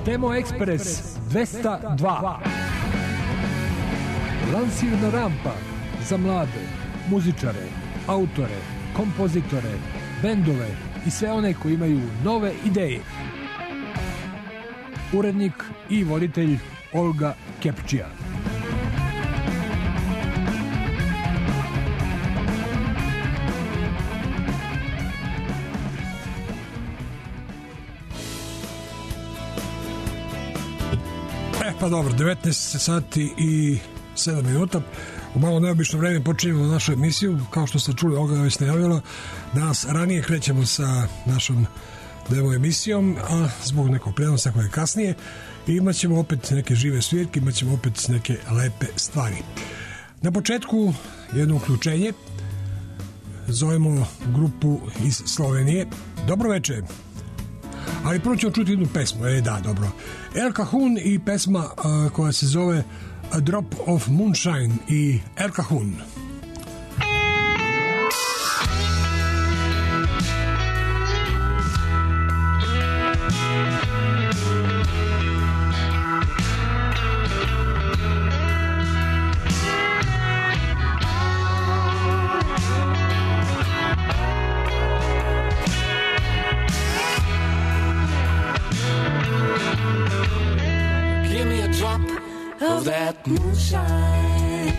Demo Express 202. Lansirna rampa za mlade muzičare, autore, kompozitore, bendove i sve one koji imaju nove ideje. Urednik i voditelj Olga Kepčija. Pa dobro, 19 sati i 7 minuta. U malo neobično vreme počinjemo našu emisiju. Kao što ste čuli, Olga je već najavila. Danas ranije krećemo sa našom demo emisijom, a zbog nekog prenosa koje je kasnije. I imat ćemo opet neke žive svirke, imat ćemo opet neke lepe stvari. Na početku jedno uključenje. Zovemo grupu iz Slovenije. Dobro večer. Ali prvo ćemo čuti jednu pesmu. Da, dobro. El Cajon i pesma koja se zove A Drop of Moonshine i El Cajon. Of that moonshine,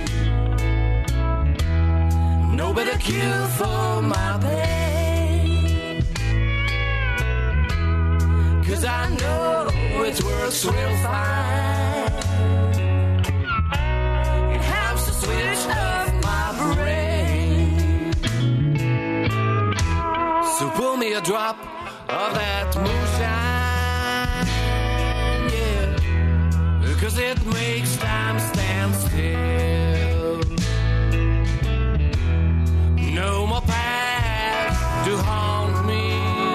no better cure for my pain, 'cause I know it works real fine. It helps to switch off my brain. So pull me a drop of that moonshine, yeah, 'cause it makes time stand still. No more past to haunt me,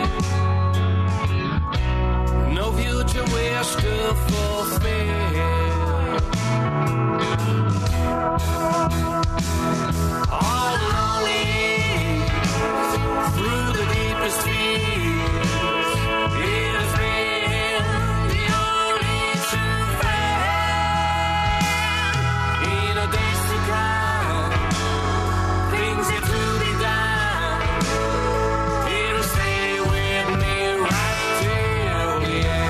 no future wish to fulfill. All lonely through the deepest fears, it has been the only true days to come, things yet to be done. It'll stay with me right till the end.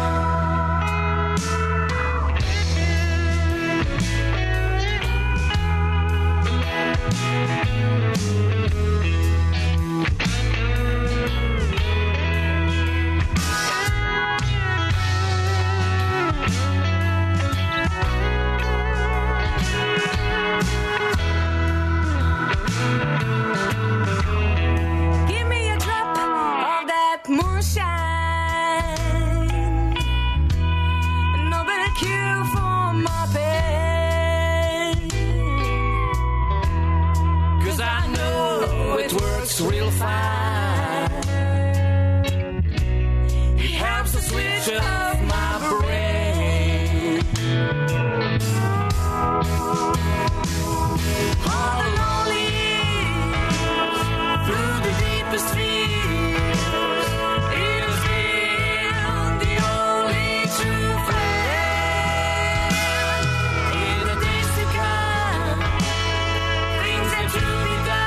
Real fine. It helps to switch off my brain. All lonely through the deepest fears, it has been the only true friend. In the days to come, things have to be done.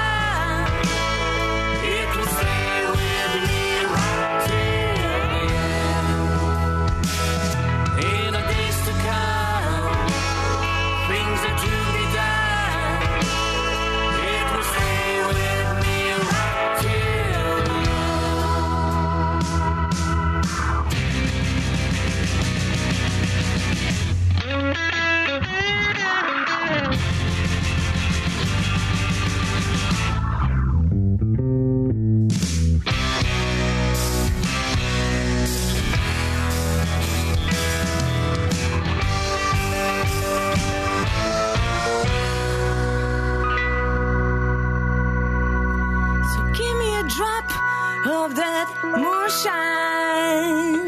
Of that moonshine,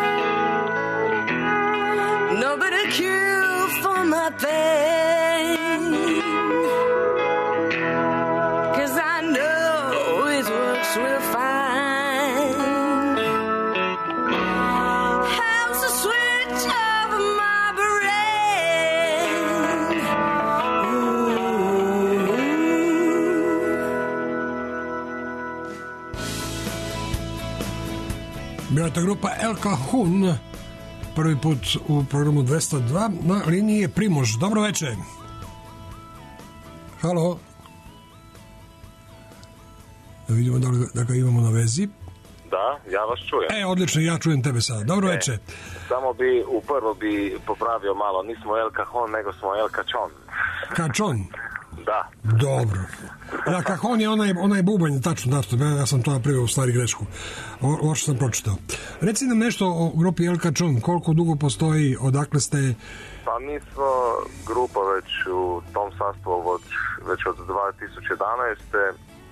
no better cure for my pain, 'cause I know it works real fine. Helps to switch Evo ta grupa El Cajon, prvi put u programu 202, na liniji je Primož. Dobro večer. Halo. Da vidimo da ga imamo na vezi. Da, ja vas čujem. Odlično, ja čujem tebe sada. Dobro večer. Samo prvo bi popravio malo, nismo El Cajon, nego smo El Cajon. Cajon? Da. Dobro. Da, Cajon je onaj bubanj, tačno, ja sam to napravio u stvari grešku. Ovo što sam pročitao. Reci nam nešto o grupi El Cajon, koliko dugo postoji, odakle ste... Pa mi smo grupa već u tom sastavu već od 2011.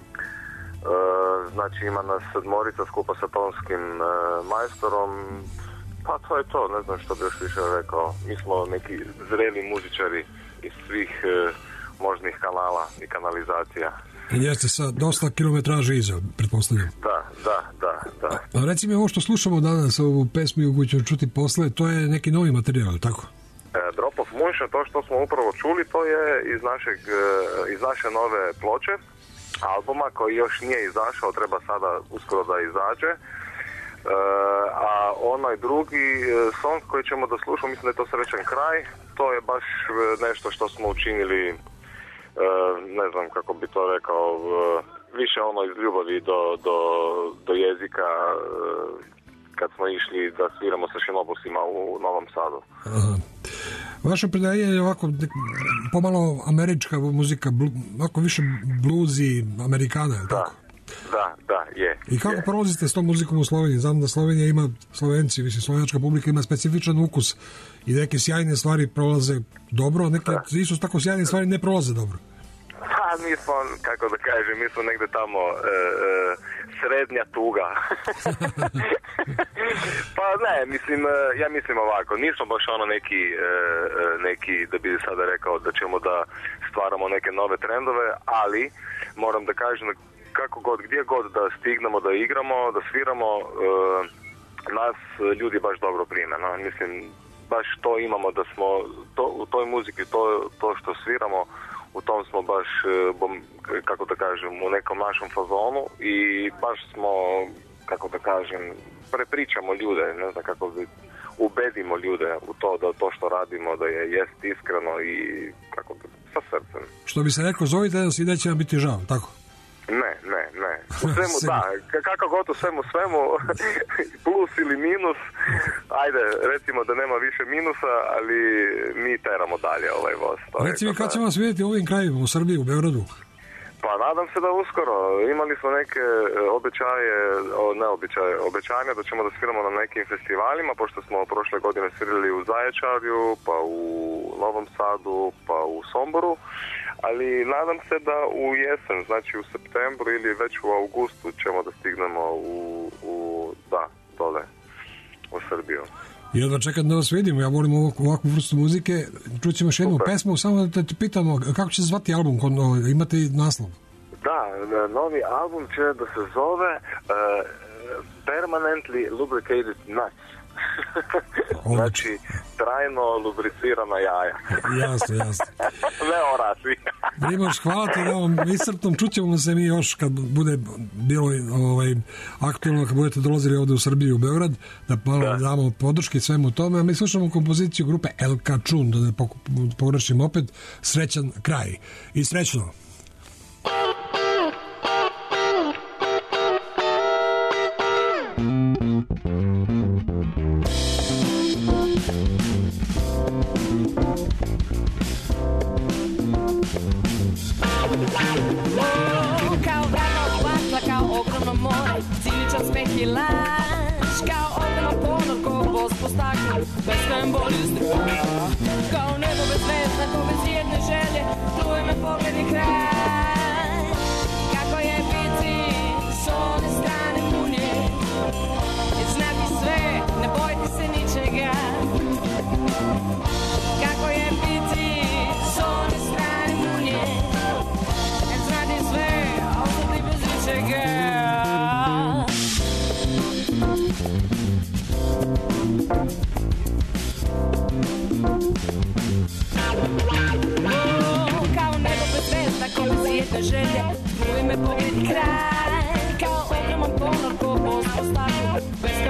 Znači ima nas 7 skupa sa tonskim majstorom. Pa to je to, ne znam što bi još više rekao. Mi smo neki zreli muzičari iz svih možnih kanala i kanalizacija. Jeste sa dosta kilometraže iza, pretpostavljam. Da. A reci mi ovo što slušamo danas, ovu pesmu koju ćemo čuti posle, to je neki novi materijal, tako? Drop of Moonshine, to što smo upravo čuli, to je iz naše nove ploče, albuma koji još nije izašao, treba sada uskoro da izađe. A onaj drugi song koji ćemo da slušamo, mislim da je to Srećan kraj, to je baš nešto što smo učinili, ne znam kako bi to rekao, više ono iz ljubavi do jezika, kad smo išli da sviramo sa Šinobusima u Novom Sadu. Aha. Vaše predaje je ovako pomalo američka muzika, ovako više bluzi, amerikana, je tako? Da, je. I kako prolazite s tom muzikom u Sloveniji? Znam da Slovenija ima, Slovenci, slovenjačka publika ima specifičan ukus i neke sjajne stvari prolaze dobro, a neke isto tako sjajne stvari ne prolaze dobro. Pa mi smo, kako da kažem, mi smo negde tamo srednja tuga. Pa ne, ja mislim ovako, nismo baš ono neki, da bi sada rekao da ćemo da stvaramo neke nove trendove, ali moram da kažem kako god, gdje god da stignemo da igramo, da sviramo, nas ljudi baš dobro prime. No? Mislim, baš to imamo da smo, u toj muziki, to što sviramo, u tom smo baš, kako da kažem, u nekom našem fazonu i baš smo, kako da kažem, prepričamo ljude, ne znam kako bi, ubedimo ljude u to da to što radimo da je jest iskreno i kako da, sa srcem. Što bi se rekao, zovite nas i neće vam biti žao, tako? Ne. U svemu, da, kako god u svemu, plus ili minus, ajde, recimo da nema više minusa, ali mi teramo dalje ovaj voz. Reci mi, kad ćemo vas vidjeti u ovim krajima, u Srbiji, u Beogradu? Pa nadam se da uskoro. Imali smo neke obećanja da ćemo da sviramo na nekim festivalima, pošto smo prošle godine svirali u Zaječarju, pa u Novom Sadu, pa u Somboru. Ali nadam se da u jesen, znači u septembru ili već u augustu ćemo da stignemo dole u Srbiju. Jedva čekam da vas vidimo, ja volim ovakvu vrstu muzike. Čućemo još jednu pesmu, samo da te pitamo kako će se zvati album, imate i naslov? Da, novi album će da se zove Permanently Lubricated Nuts. Znači, trajno lubricirana jaja. Jasno. Ne orasi. Primož, hvala ti na ovom iscrpnom. Čućemo se mi još kad bude bilo aktualno, kad budete dolazili ovde u Srbiju, u Beograd, da malo damo podrške svemu tome. A mi slušamo kompoziciju grupe El Cajon, da ne pogrešim opet, Srećan kraj. I srećno! Kao nebo bez zvezda, ko bez jedne želje, pluje me pogled i kraj. Kako je biti s one strane munje, jer znati sve, ne bojte se ničega. Kako je biti s one strane munje, jer znati sve, a ostati bez ničega. Kao nebo bez zvezda, ko bez jedne želje, pluje me pogled i kraj. Kao ogroman ponor, ko voz po staklu, bez krajem boli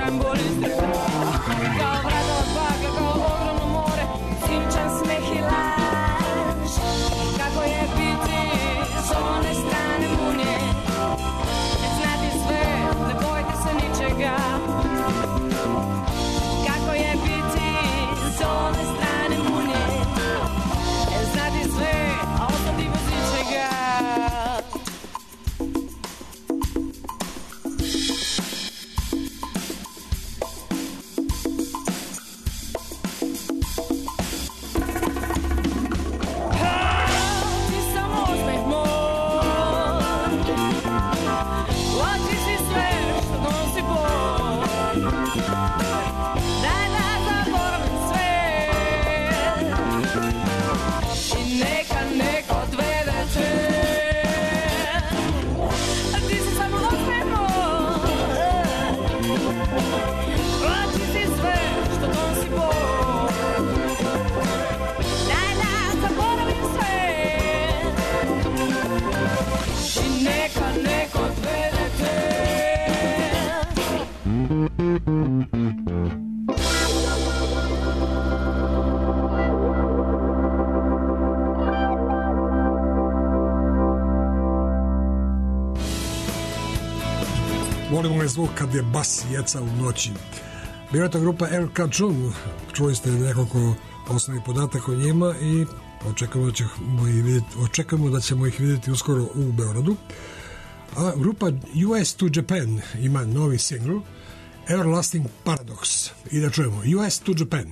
Volimo je zvuk kad je bas jeca u noći. Bila je to grupa El Cajun, čuli ste nekoliko osnovnih podataka o njima i očekujemo da ćemo ih vidjeti uskoro u Beogradu. A grupa US to Japan ima novi singl Everlasting Paradox. I da čujemo US to Japan.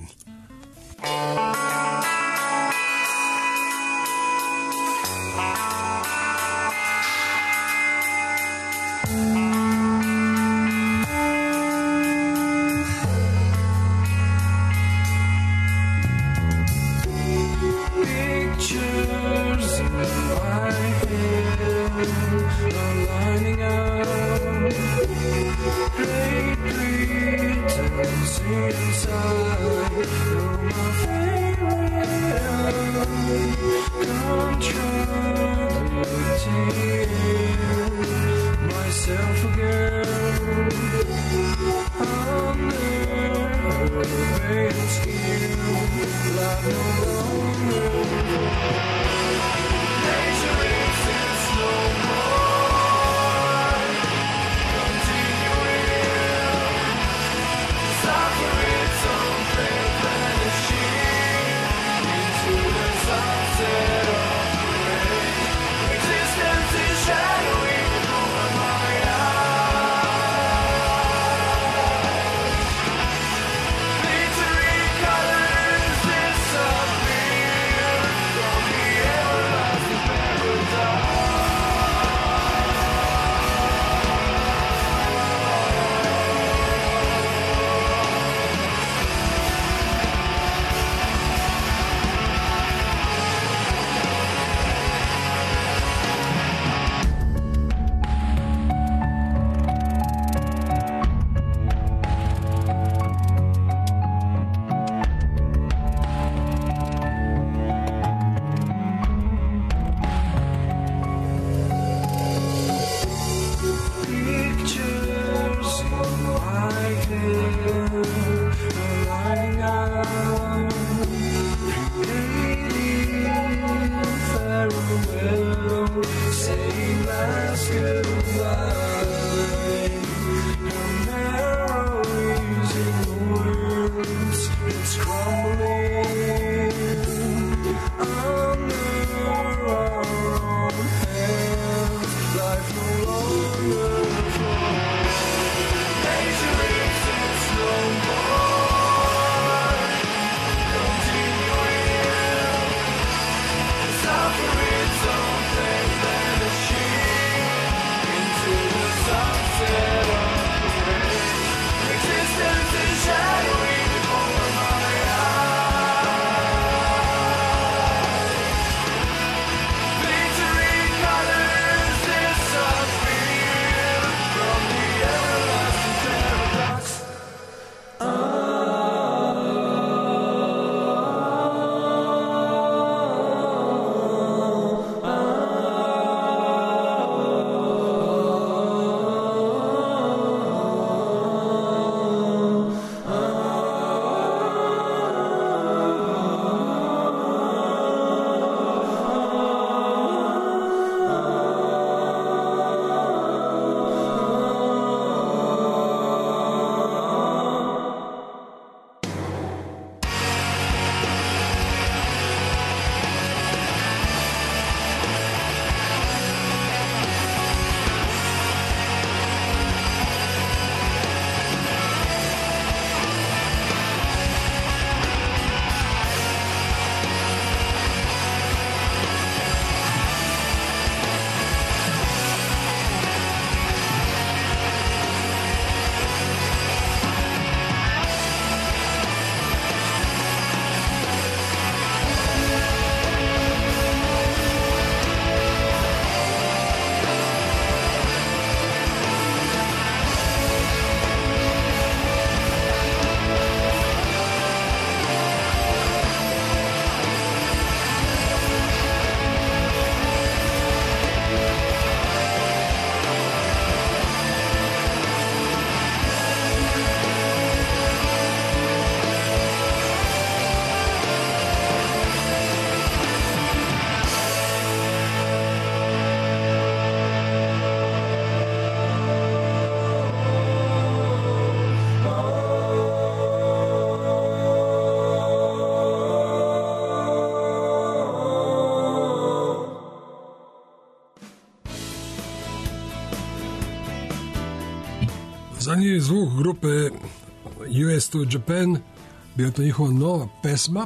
Zanimljiv zvuk grupe US to Japan, bio to njihova nova pesma.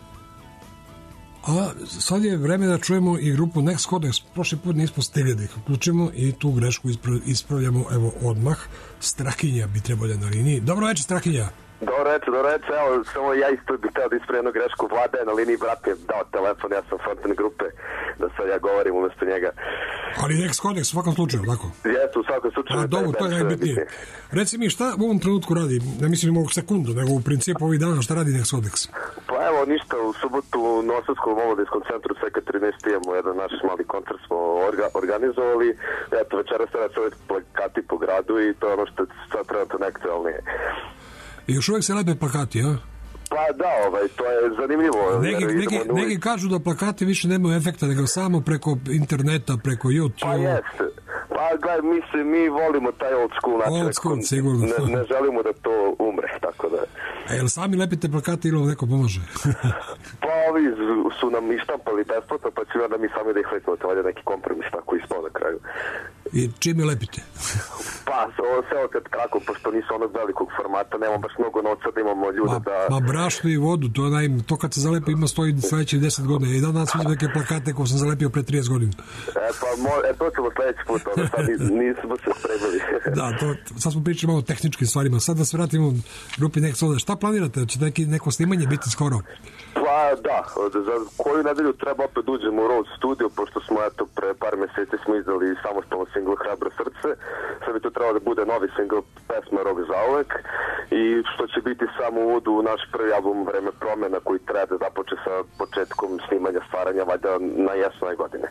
A sad je vreme da čujemo i grupu Next Codex. Prošli put nismo stigli da ih uključimo i tu grešku ispravljamo evo odmah. Strahinja bi trebalo na liniji. Dobro večer, Strahinja. Dobro večer, evo, samo ja isto bih htio da ispravim jednu grešku. Vlada je na liniji, brat je dao telefon, ja sam frontend grupe, da sad ja govorim umjesto njega. Ali Next Codex u svakom slučaju, tako? Jeste, u svakom slučaju. A dobro, to je najbitnije. Reci mi, šta u ovom trenutku radi? Ne mislim ovog sekundu, nego u principu ovih dana, šta radi Next Codex? Pa evo, ništa, u subotu u Novosadskom omladinskom centru Sveka 13 imamo jedan naš mali koncert smo organizovali. Eto, večeras treba se uvijek plakati po gradu i to je ono što je sad trenutno nektualnije. I još uvijek se lepe plakati, a? Pa da, to je zanimljivo. Neki kažu da plakati više nemaju efekta, nego samo preko interneta, preko YouTube. Pa jeste. Pa gledaj, mi volimo taj old school način. Old school, sigurno. Ne želimo da to umre, tako da. A jel sami lepite plakati ili neko pomaže? Pa ovi su nam ištampali besplatno, pa ću da mi sami da ih lepimo, to je neki kompromis, tako ispao na kraju. I čim je lepite? Pa, sve kad kako, pošto nisu onog velikog formata, nemamo baš mnogo novca da imamo ljude da... Ma brašno i vodu, to kad se zalepi ima stoji sledećih 10 godina. I danas vidim neke plakate koje sam zalepio pre 30 godina. To ćemo sledeći put, sad nismo se spremili. Da, sad smo pričali malo o tehničkim stvarima. Sad da se vratimo u grupi Next Codex. Šta planirate? Će neko snimanje biti skoro? Pa da, za koju nedelju treba opet uđemo u Road Studio, pošto smo pre par meseci smo izdali samostalno single Hrabro srce. Sad bi to trebalo da bude novi single pesma Rok zauvek i što će biti samo uvod u naš prvi album Vreme promjena koji treba da započe sa početkom snimanja stvaranja valjda na jesen ove godine.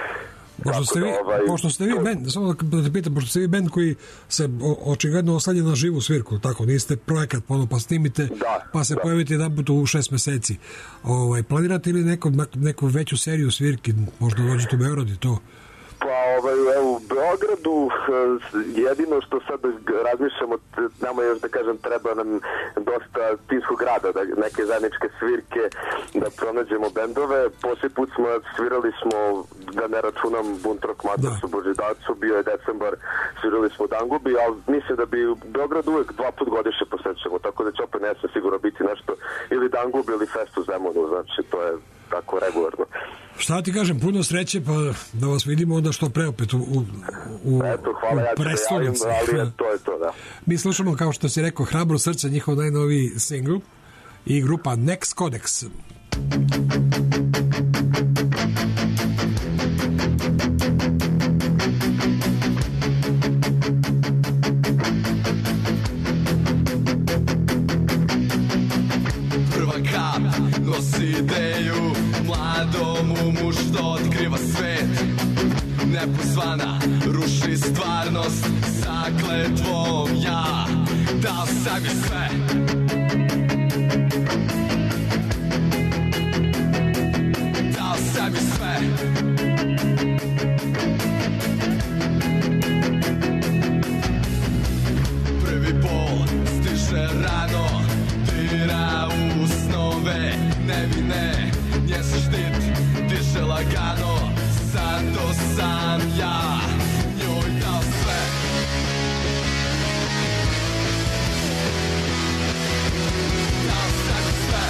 Pošto ste vi band, samo da te pitam, pošto ste vi band koji se očigledno oslanja na živu svirku, tako, niste projekat, pa snimite, pa se pojavite jedan put u 6 meseci. Planirate li neku veću seriju svirki, možda dođete u Beograd i to? Pa evo, u Beogradu jedino što sad razmišljamo, nama još da kažem treba nam dosta timskog rada, neke zajedničke svirke, da pronađemo bendove. Poslije put svirali smo, da ne računam Bunt Rock Matorsu Božidacu, bio je decembar, svirali smo Dangubi, ali mislim da bi u Beogradu uvek 2 put godišnje posjećamo, tako da će opet nesme sigurno biti nešto ili Dangubi ili Fest u Zemunu, znači to je tako regularno. Šta ti kažem, puno sreće, pa da vas vidimo onda što pre opet u prestonici. Ali to je to, da. Mi slušamo, kao što si rekao, Hrabro srce, njihov najnoviji singl i grupa Next Codex. Prva kap nosi ideju mladom umu što otkriva svet. Nepozvana ruši stvarnost sa kletvom ja dao sebi sve. Dao sebi sve. Prvi bol stiže rano, dira u snove nevine, nje se štit diše lagano, zato sam ja njoj dao sve. Dao sebi sve.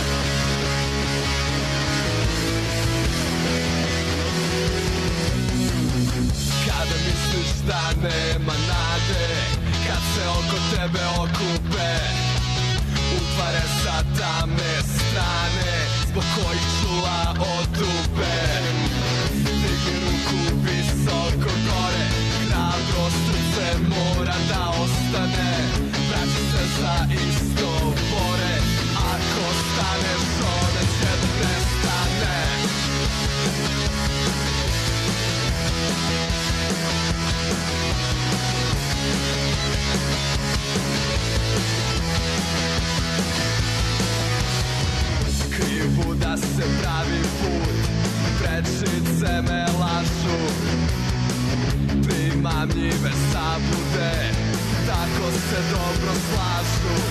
Kada misliš da nema nade, kad se oko tebe okupe utvare sa tamne strane, zbog kojih čula odupe. Digni ruku visoko gore, hrabro srce mora da ostane, vraći se za isto bore, ako staneš ona će da nestane. Krivu da se pravi put, prečice me lažu, primamljive zablude, tako se dobro slažu.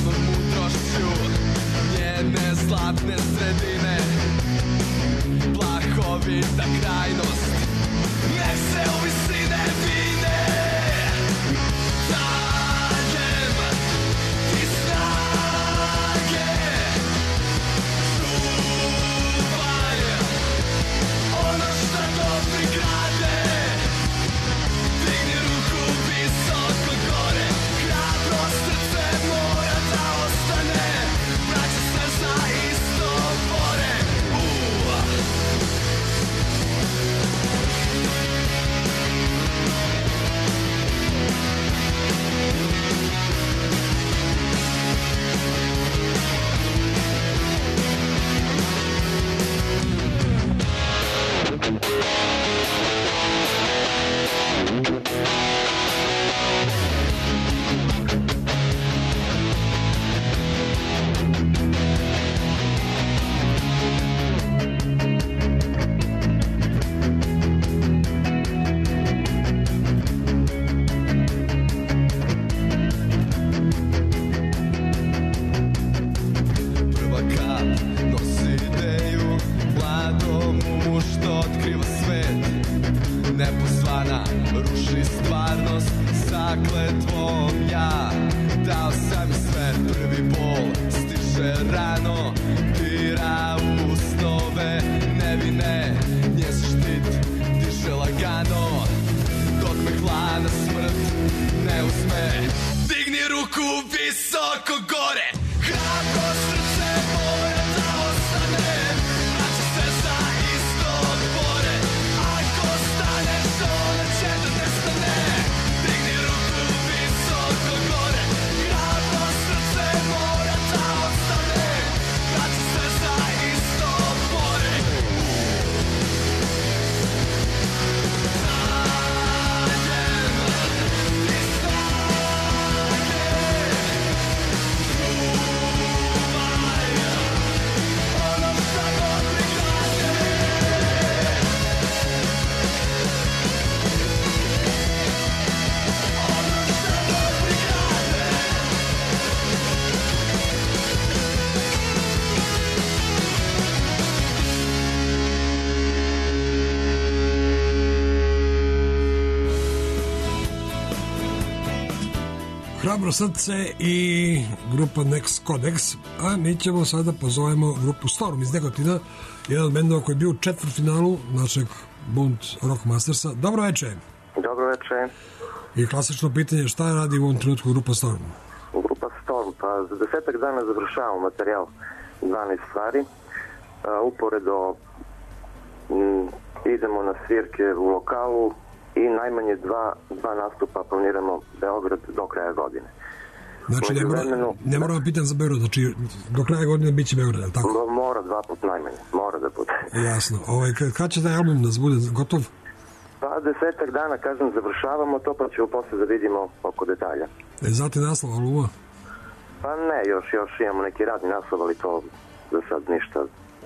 stalnom mudrošću njene zlatne sredine. Plahovita krajnost, nek se u visine vine. Dajem ti snage, čuvaj ono što dobri grade. Digni ruku visoko gore, hrabro srce mora da ostane. Braća se za isto bore. Prva kap nosi ideju, mladom umu što otkriva svet. Nepozvana ruši stvarnost, zakletvom ja dao sam sve. Prvi bol stiže rano, dira u snove nevine. Njen štit diže lagano, dok me hladna smrt ne uzme. Digni ruku visoko gore, hrabro srce mora da ostane. Braća se za isto bore, ako staneš ona će da nestane. Digni ruku visoko gore, hrabro srce mora da ostane. Braća se za isto bore. Hrabro srce i grupa Next Codex, a mi ćemo sada pozovemo grupu Storm iz Negotina, jedan od bendova koji je bio u četvrtfinalu našeg Bund Rock Mastersa. Dobro večer. Dobro večer. I klasično pitanje, šta radi u ovom trenutku grupa Storm? Grupa Storm, pa za 10 dana završavamo materijal 12 stvari. Uporedo idemo na svirke u lokalu i najmanje dva nastupa planiramo Beograd do kraja godine. Znači, ne moramo pitan za Beograd, znači do kraja godine bit će Beograd, tako? Mora 2 put najmanje, mora da bude. Jasno. Kad će taj album da bude gotov? Pa 10 dana, kažem, završavamo to, pa ćemo posle da vidimo oko detalja. Znate naslov albuma? Pa ne, još imamo neki radni naslov, ali to za sad ništa.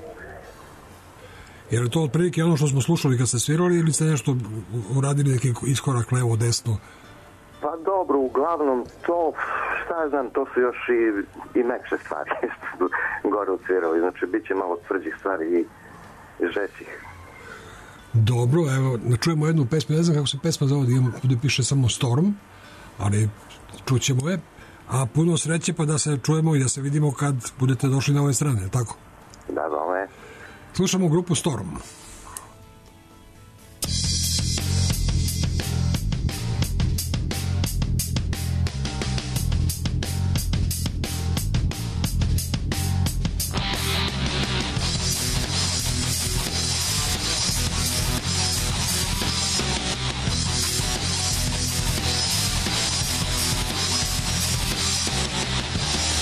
Je li to otprilike ono što smo slušali kad ste svirali ili ste nešto uradili neki iskorak levo, desno? Pa dobro, uglavnom to, šta ja znam, to su još i mekše stvari gore odsvirali, znači bit će malo tvrđih stvari i žećih. Dobro, evo, čujemo jednu pesmu, ne znam kako se pesma zove, da piše samo Storm, ali čućemo je, a puno sreće pa da se čujemo i da se vidimo kad budete došli na ove strane, tako? Da, vome. Slušamo grupu Storm.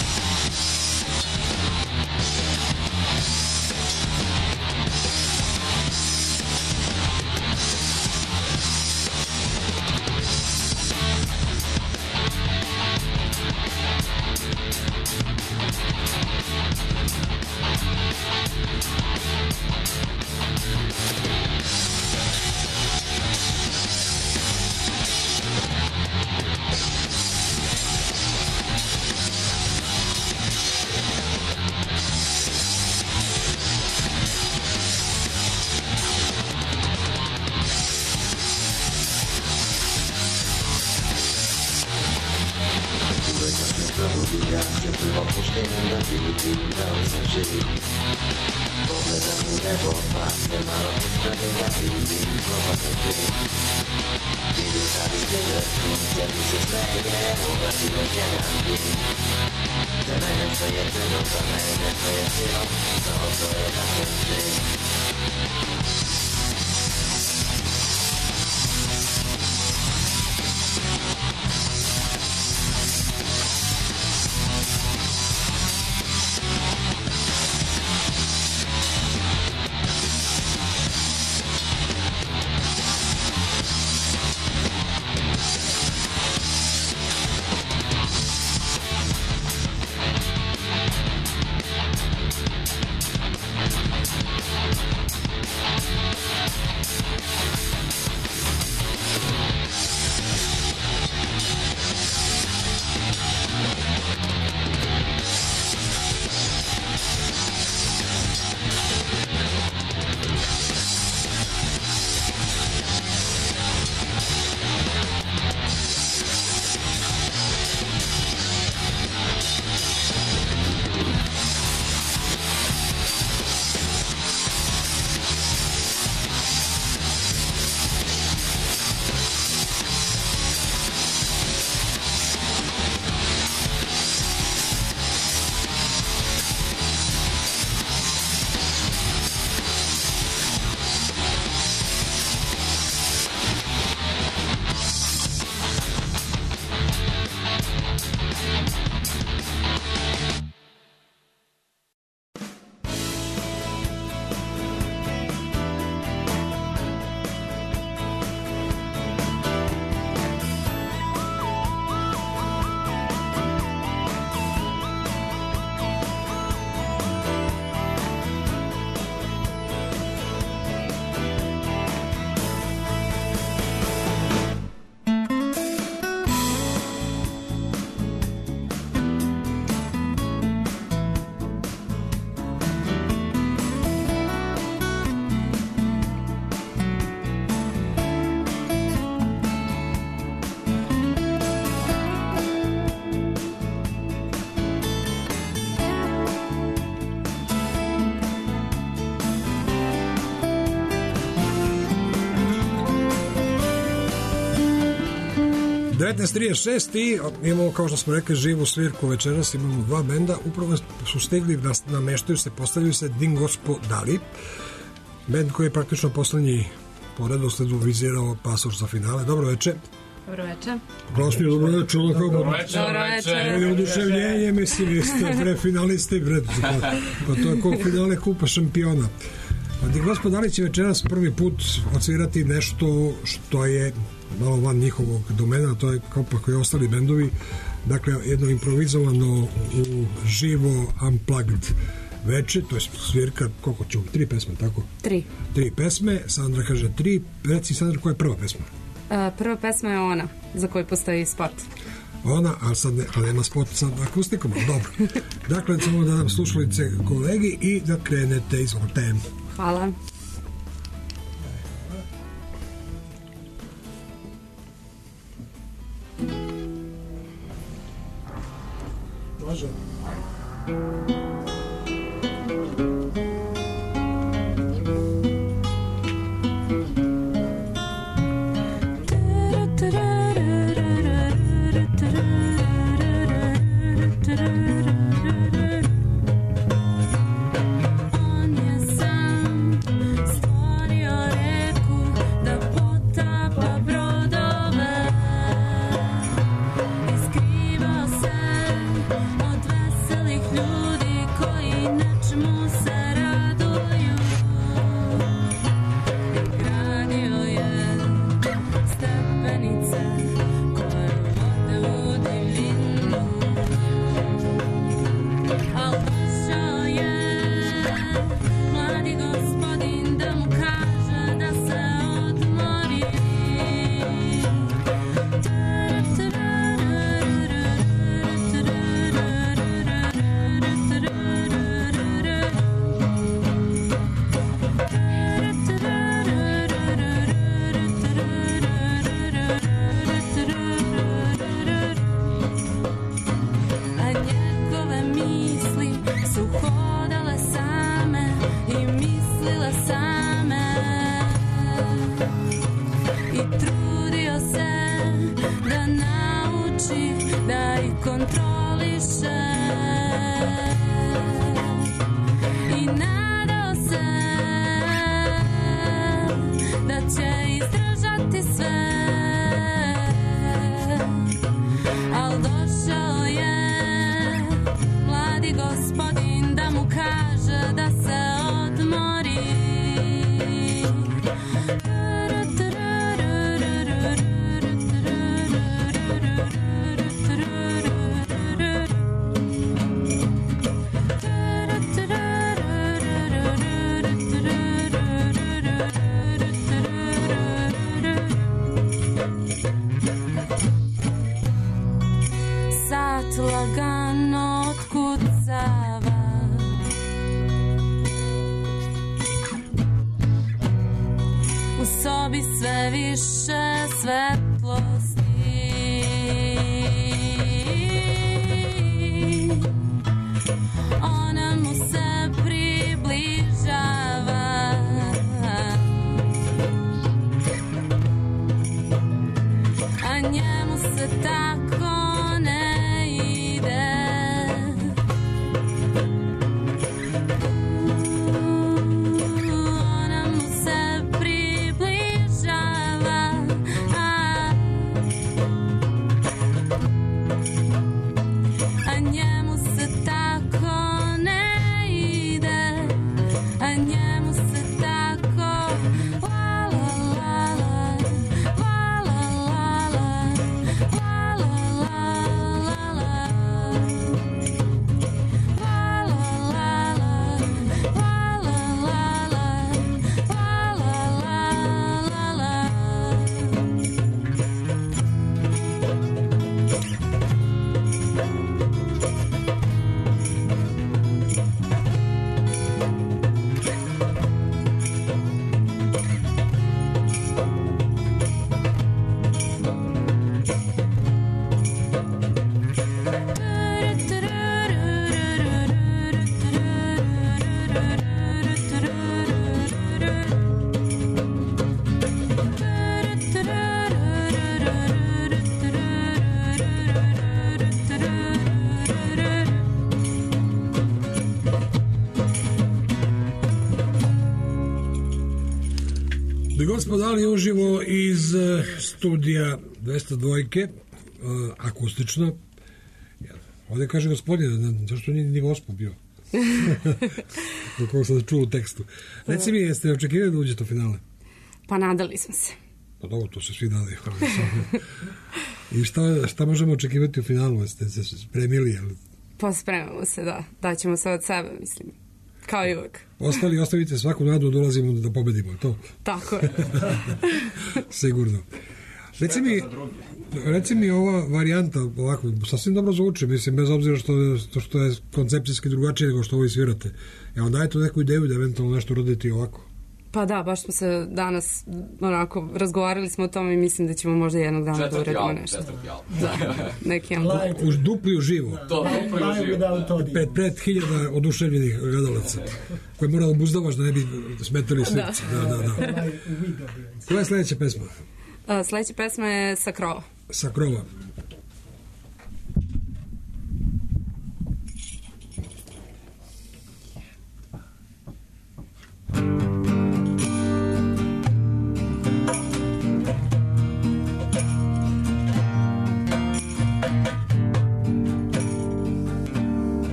Storm. 19:36 i imamo, kao što smo rekli, živu svirku večeras, imamo dva benda, upravo su stigli, nameštaju se, postavljaju se Din Gospodali, bend koji je praktično poslednji po redosledu vizirao pasoš za finale. Dobro večer. Dobro večer. Glasnije, dobro večer. Dobro večer. Oduševljenje, mislim, vi ste prefinalisti, pa to je kao finale Kupa šampiona. Din Gospodali će večeras prvi put odsvirati nešto što je malo van njihovog domena, to je kao pa i ostali bendovi, dakle jedno improvizovano u živo unplugged veče, to je svirka, koliko ću, 3 pesme, tako? 3 pesme, Sandra kaže 3, reci Sandra, koja je prva pesma? Prva pesma je ona, za koju postoji spot. Ona, ali sad nema spot sa akustikom, ali dobro. Dakle, samo da nam slušalice kolegi i da krenete, izvolite. Hvala. Može. gospodin da mu kaže da se odmori. Sat lagano otkucava, u sobi sve više svetlosti. Ona mu se približava, a njemu se tako ne ide. Ona mu se približava, a njemu se tako ne ide, a njemu se tako la la la la, la la la la, la la la la la, la la la la, la la la la, la la la la. Da gospod dali uživo iz studija 202 akustično. Ovdje kaže gospodin, zašto nije ni gospod bio? Do koga sam čuo u tekstu. Reci mi, jeste očekivali da uđete u finale? Pa nadali smo se. Pa dobro, to se svi nadaju. I šta možemo očekivati u finalu? Jeste se spremili? Pa spremamo se, da. Daćemo se od sebe, mislim. Kao i uvek. Ostavite svaku nadu, dolazimo da pobedimo, to? Tako je. Sigurno. Reci mi ova varijanta, ovako, sasvim dobro zvuči, mislim, bez obzira što je koncepcijski drugačije nego što ovo svirate. Evo, dajte neku ideju da eventualno nešto roditi ovako. Pa da, baš smo se danas onako razgovarali smo o tome i mislim da ćemo možda jednog dana da uradimo nešto. Da, neki album. Uz dupli uživo. To, dupli uživo. Pred 1000 oduševljenih gledalaca koje mora da obuzdavaš da ne bi smetali srce. Da. Koja je sledeća pesma? Sledeća pesma je Sa krova. Sa krova.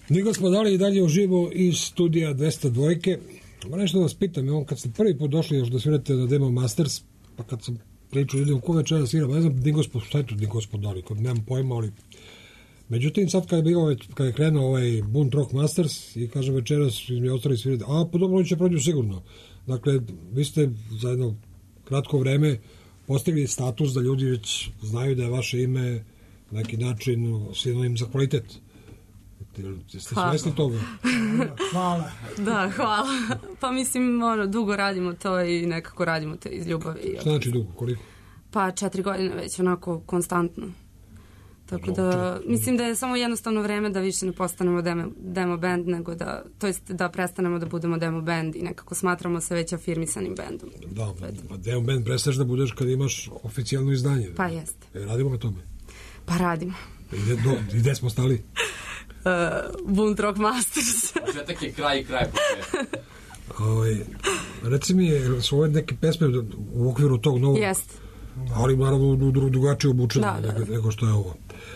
Dingo smo dali i dalje uživo iz studija 202. Moram nešto da vas pitam, kad ste prvi put došli još da svirate na Demo Masters, pa kad sam pričao ljudima ko večera sviram, ne znam šta je to Dingo smo dali, kod nemam pojma, ali... Međutim, sad kad je krenuo ovaj Boom Rock Masters i kaže večeras mi ostali svirati, pa dobro, oni će prođu sigurno. Dakle, vi ste za jedno kratko vreme postigli status da ljudi već znaju da je vaše ime na neki način sinonim za kvalitet. Jeste svesni toga? Hvala. Da, hvala. Pa mislim, dugo radimo to i nekako radimo to iz ljubavi. Šta znači dugo? Koliko? Pa 4 godine već, onako konstantno. Tako da, mislim da je samo jednostavno vreme da više ne postanemo demo band, nego da, to jest da prestanemo da budemo demo band i nekako smatramo se već afirmisanim bandom. Da, pa demo band prestaješ da budeš kad imaš oficijalno izdanje. Pa jeste. Radimo na tome? Pa radimo. I gde smo stali? Boom Rock Masters. Početak je kraj početak. Reci mi, su ove neke pesme u okviru tog novog... Jeste. Ali naravno drugačije obučeno nego što je ovo.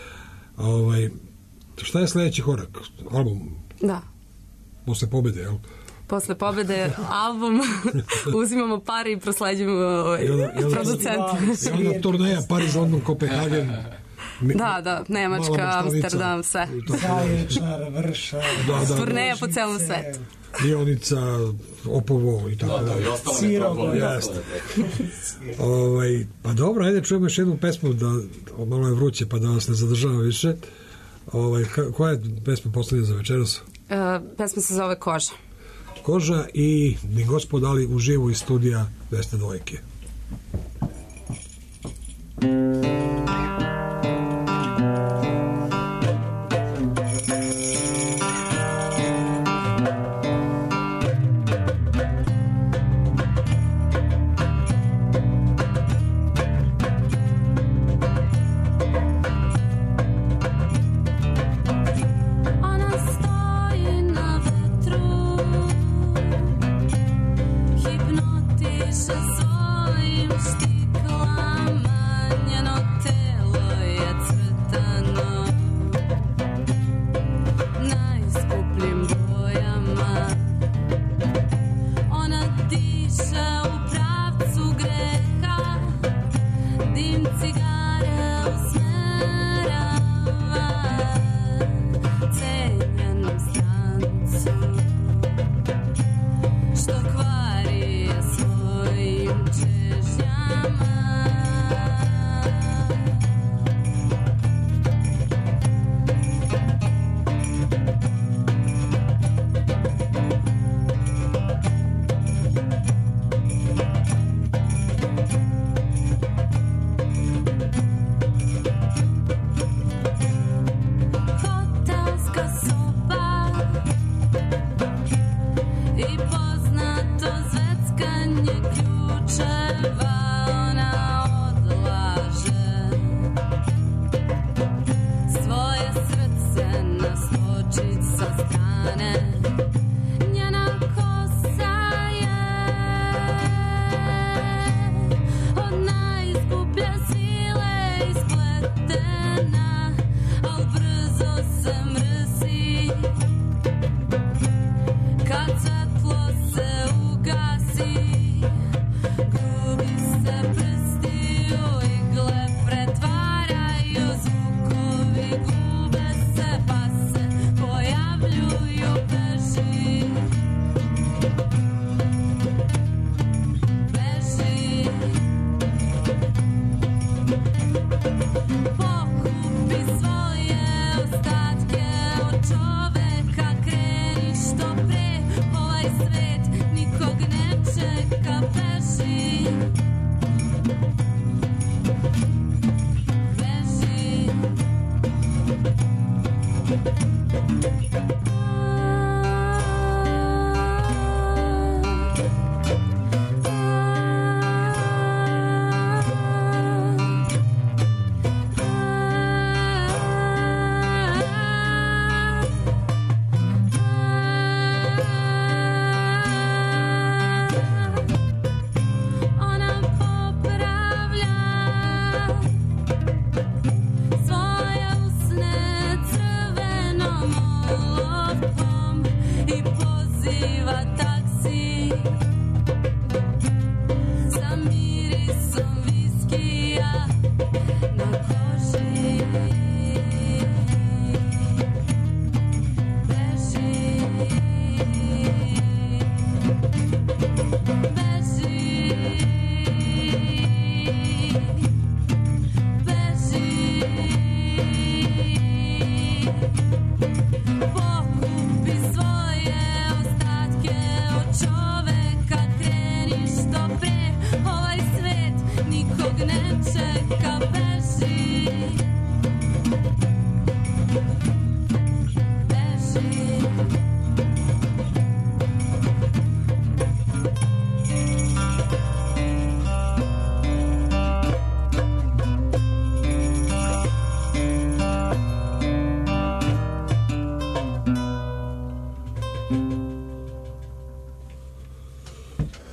Šta je sledeći korak? Album? Da. Posle pobede, jel? Posle pobede album, uzimamo pare i prosleđujemo producente. I onda turneja Paris, London, Kopenhagen. Da, Nemačka, Amsterdam, sve. Zaječar, Vršac. Turneja po celom svetu. Dionica, Opovo i tako dalje. Sirovo. Pa dobro, ajde čujemo još jednu pesmu, da malo je vruće pa da vas ne zadržava više. Koja je pesma poslednja za večeras? Pesma se zove Koža. Koža i Dingo smo dali uživo iz studija 202. Hipnotiše svojim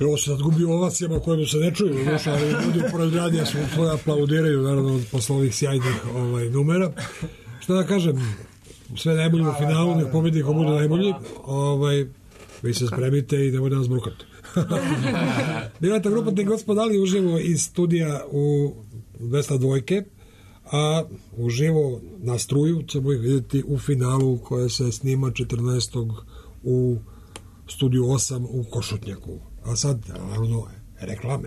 Prvo se sad gubi ovacijama kojima se ne čuju, znaš, ali ljudi pored radija su svoje aplaudiraju, naravno, posle ovih sjajnih numera. Šta da kažem, sve najbolje u finalu, nek pobedi ko bude najbolji, vi se spremite i nemoj da nas brukate. Bila je ta grupa Te gospodali uživo iz studija u 202, a uživo na struju ćemo ih vidjeti u finalu koje se snima 14. u studiju 8 u Košutnjaku. A sad, naravno, reklame.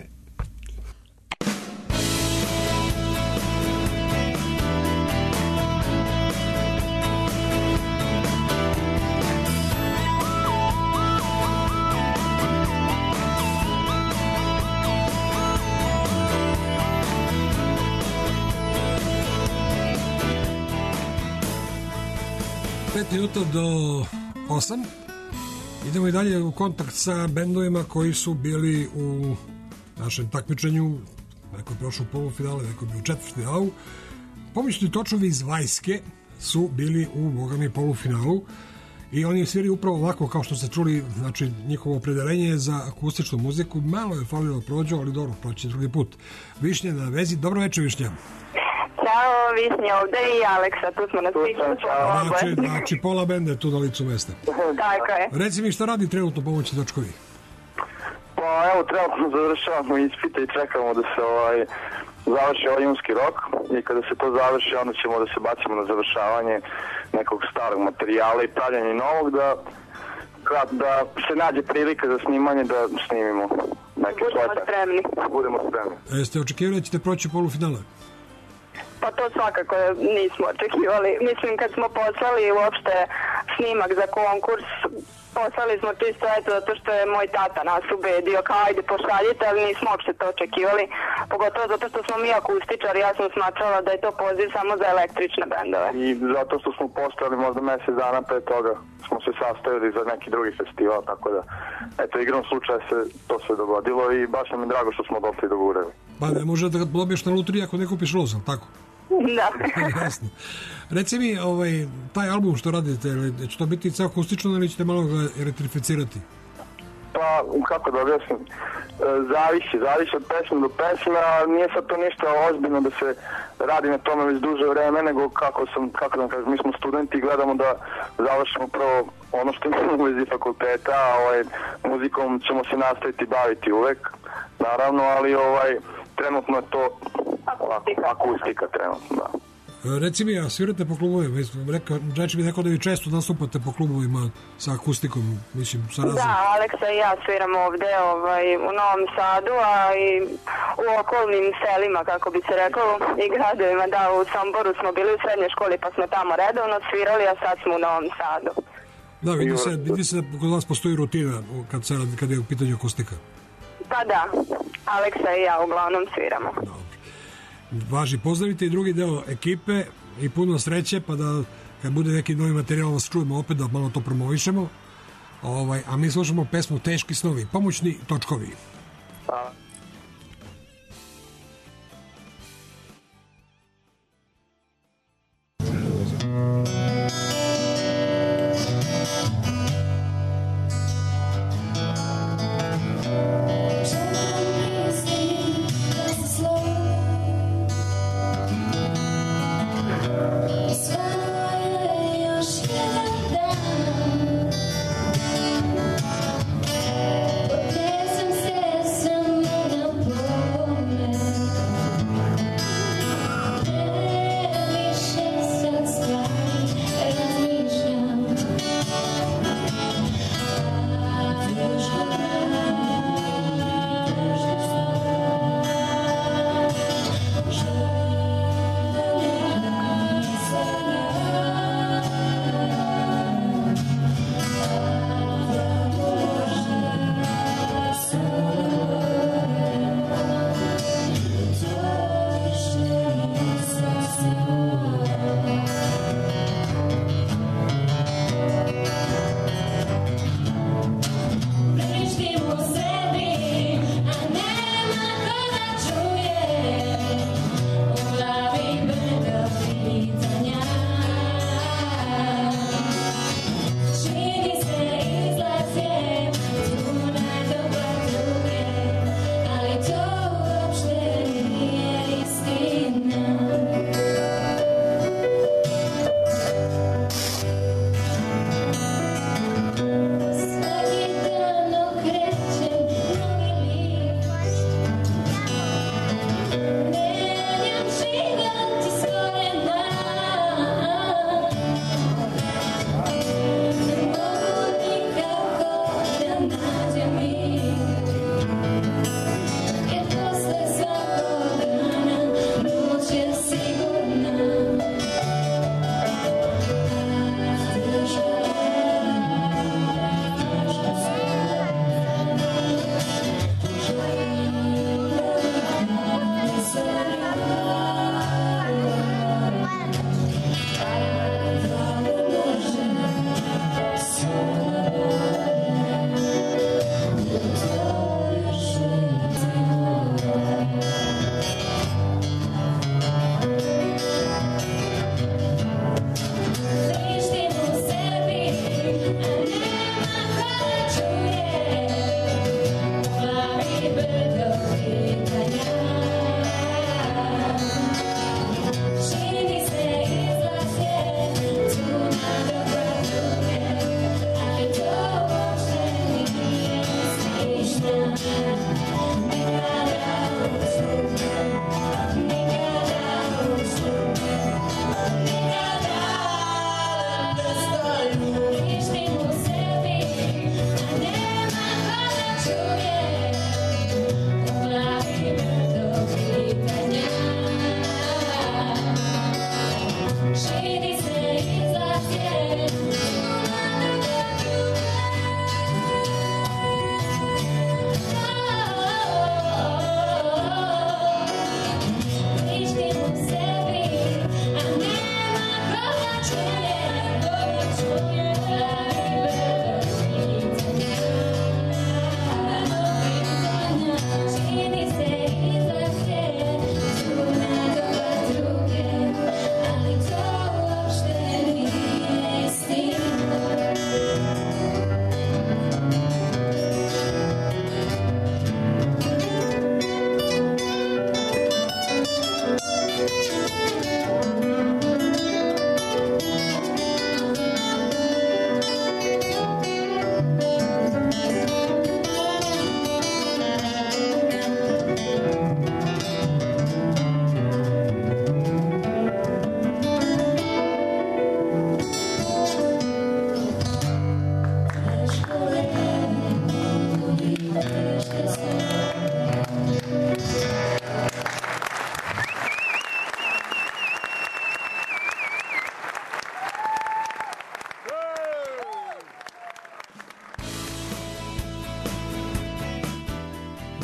Minuta do 8. Idemo i dalje u kontakt sa bendovima koji su bili u našem takmičenju. Neko je prošao u polufinale, neko je bio u četvrtfinalu. Pomoćni točovi iz Vajske su bili u bogami polufinalu i oni sviraju upravo ovako kao što ste čuli, znači njihovo opredeljenje je za akustičnu muziku. Malo je falilo prođo, ali dobro, proći drugi put. Višnja na vezi, dobro večer Višnja. Ćao, Višnja ovde i Aleksa, tu smo na sviđu. Znači pola benda je tu na licu mesta. Tako je. Reci mi šta radi trenutno pomoćni točkovi? Pa evo, trenutno završavamo ispite i čekamo da se završi ovaj jumski rok i kada se to završi onda ćemo da se bacimo na završavanje nekog starog materijala i pravljanje novog da se nađe prilika za snimanje da snimimo neke svoje. Budemo spremni. Jeste očekivali da ćete proći polufinale? Pa to svakako nismo očekivali. Mislim, kad smo poslali uopšte snimak za konkurs, poslali smo čisto eto zato što je moj tata nas ubedio kao ajde pošaljite, ali nismo uopšte to očekivali. Pogotovo zato što smo mi akustičari, ja sam smatrala da je to poziv samo za električne bendove. I zato što smo postojali možda mesec dana pre toga smo se sastavili za neki drugi festival, tako da eto igrom slučaja se to sve dogodilo i baš nam je drago što smo došli do gure. Pa ne može da dobiješ na lutriji ako ne kupiš loz, tako? Da. Jasno. Reci mi, taj album što radite, će to biti ceo akustično ili ćete malo ga elektrificirati? Pa, kako da objasnim, zavisi od pesme do pesme, a nije sad to ništa ozbiljno da se radi na tome već duže vreme, nego kako da kažem, mi smo studenti i gledamo da završimo prvo ono što imamo u vezi fakulteta, a muzikom ćemo se nastaviti baviti uvek, naravno, ali trenutno je to akustika trenutno, da. Reci mi, a svirate po klubovima? Reći mi neko da vi često nastupate po klubovima sa akustikom, mislim, sa razom. Da, Aleksa i ja sviramo ovde u Novom Sadu, a i u okolnim selima, kako bi se reklo, i gradovima. Da, u Somboru smo bili u srednjoj školi, pa smo tamo redovno svirali, a sad smo u Novom Sadu. Da, vidi se da kod vas postoji rutina kad je u pitanju akustika. Pa da, Aleksa i ja uglavnom sviramo. Dobro. Važi, pozdravite i drugi deo ekipe i puno sreće, pa da kad bude neki novi materijal vas čujemo opet da malo to promovišemo. A mi slušamo pesmu Teški snovi, pomoćni točkovi. Pjesam se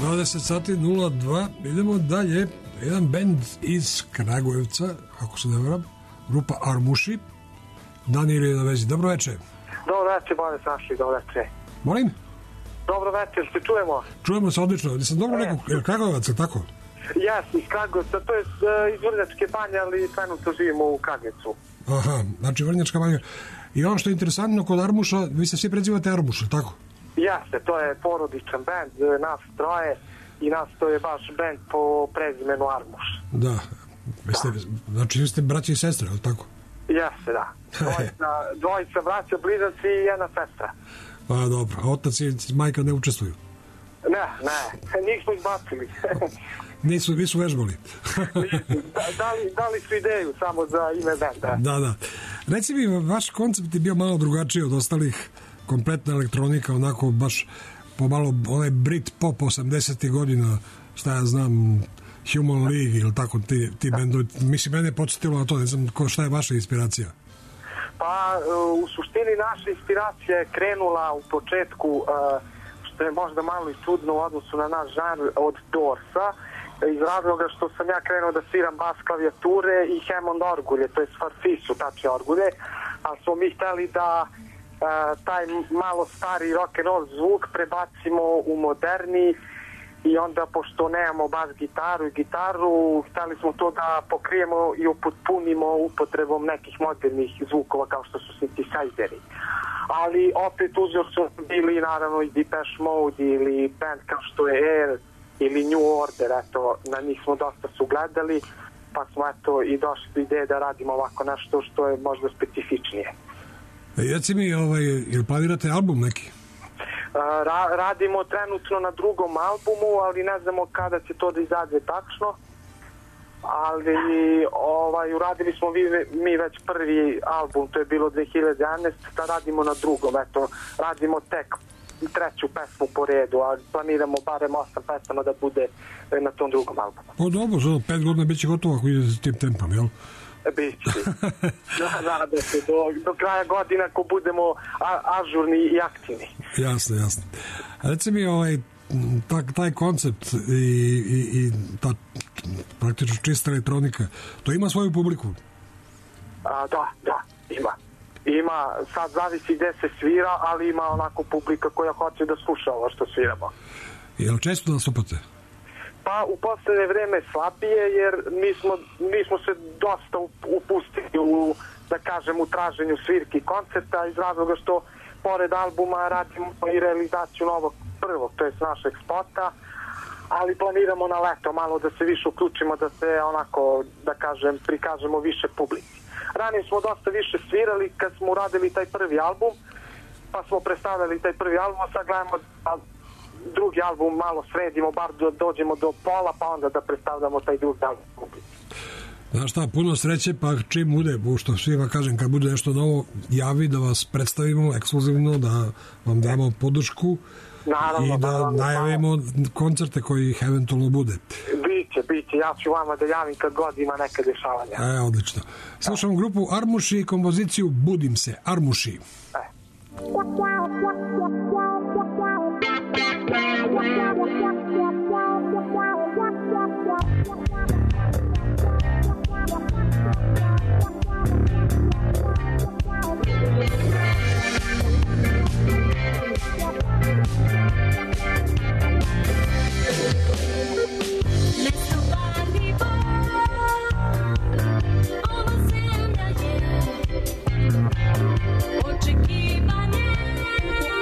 20 sati 02. Idemo dalje. Jedan bend iz Kragujevca, ako se ne varam, grupa Armuši. Danijel je na vezi. Dobro večer. Dobro večer, Boris Našli, dobro večer. Molim? Dobro večer, se čujemo? Čujemo se odlično. Nisam dobro rekao, je Kragujevac, je tako? Jes, iz Kragujevca, to je iz Vrnjačke banje, ali trenutno živimo u Kragujevcu. Aha, znači Vrnjačka banja. I ono što je interesantno kod Armuša, vi se svi prezivate Armuša, tako? Jeste, to je porodičan bend, nas troje i nas to je baš bend po prezimenu Armuš. Da, znači vi ste braći i sestre, ali tako? Jeste, da. Dvojica braća, blizanci i jedna sestra. Pa dobro, a otac i majka ne učestvuju? Ne, njih smo izbacili. Vi su vežbali. dali su ideju samo za ime benda. Da. Reci mi, vaš koncept je bio malo drugačiji od ostalih, kompletna elektronika, onako baš pomalo onaj Brit pop 80. godina, šta ja znam, Human League ili tako ti bendovi. Mislim, mene je podsjetilo na to, ne znam šta je vaša inspiracija. Pa, u suštini naša inspiracija je krenula u početku, što je možda malo i čudno u odnosu na naš žanr, od Dorsa, iz razloga što sam ja krenuo da sviram bas klavijature i Hammond orgulje, to je Farfisu, tačne orgulje, ali smo mi hteli da taj malo stari rock'n'roll zvuk prebacimo u moderni i onda, pošto nemamo bas gitaru i gitaru, hteli smo to da pokrijemo i upotpunimo upotrebom nekih modernih zvukova kao što su synthesizeri. Ali opet uzor su bili naravno i Depeche Mode ili band kao što je Air ili New Order, eto, na njih smo dosta su gledali, pa smo eto i došli do ideje da radimo ovako nešto što je možda specifičnije. Reci mi, jel planirate album neki? Radimo trenutno na drugom albumu, ali ne znamo kada će to da izađe tačno. Ali uradili smo mi već prvi album, to je bilo 2011, da radimo na drugom, eto, radimo tek treću pesmu po redu, a planiramo barem 8 pesama da bude na tom drugom albumu. O dobro, za 5 godina bit će gotovo ako ide s tim tempom, jel? Biće. Nadam se, do kraja godina ako budemo ažurni i aktivni. Jasno. Reci mi, taj koncept i ta praktično čista elektronika, to ima svoju publiku? Da, ima, sad zavisi gde se svira, ali ima onako publika koja hoće da sluša ovo što sviramo. Jel često nastupate? Pa u poslednje vreme slabije, jer mi smo se dosta upustili u traženju svirki koncerta, iz razloga što pored albuma radimo i realizaciju novog prvog, to je našeg spota, ali planiramo na leto malo da se više uključimo, da se onako, da kažem, prikažemo više publici. Ranije smo dosta više svirali kad smo uradili taj prvi album, pa smo predstavljali taj prvi album, a sad gledamo drugi album malo sredimo, bar dođemo do pola, pa onda da predstavljamo taj drugi album publici. Znaš šta, puno sreće, pa čim bude, što svima kažem, kad bude nešto novo, javi da vas predstavimo ekskluzivno, da vam damo podršku. Naravno, i da najavimo koncerte koji eventualno bude. Biće, ja ću vama da javim kad god ima neka dešavanja. Odlično. Slušamo grupu Armuši i kompoziciju Budim se, Armuši. Mesto Bani ova zemlja je očekivanje.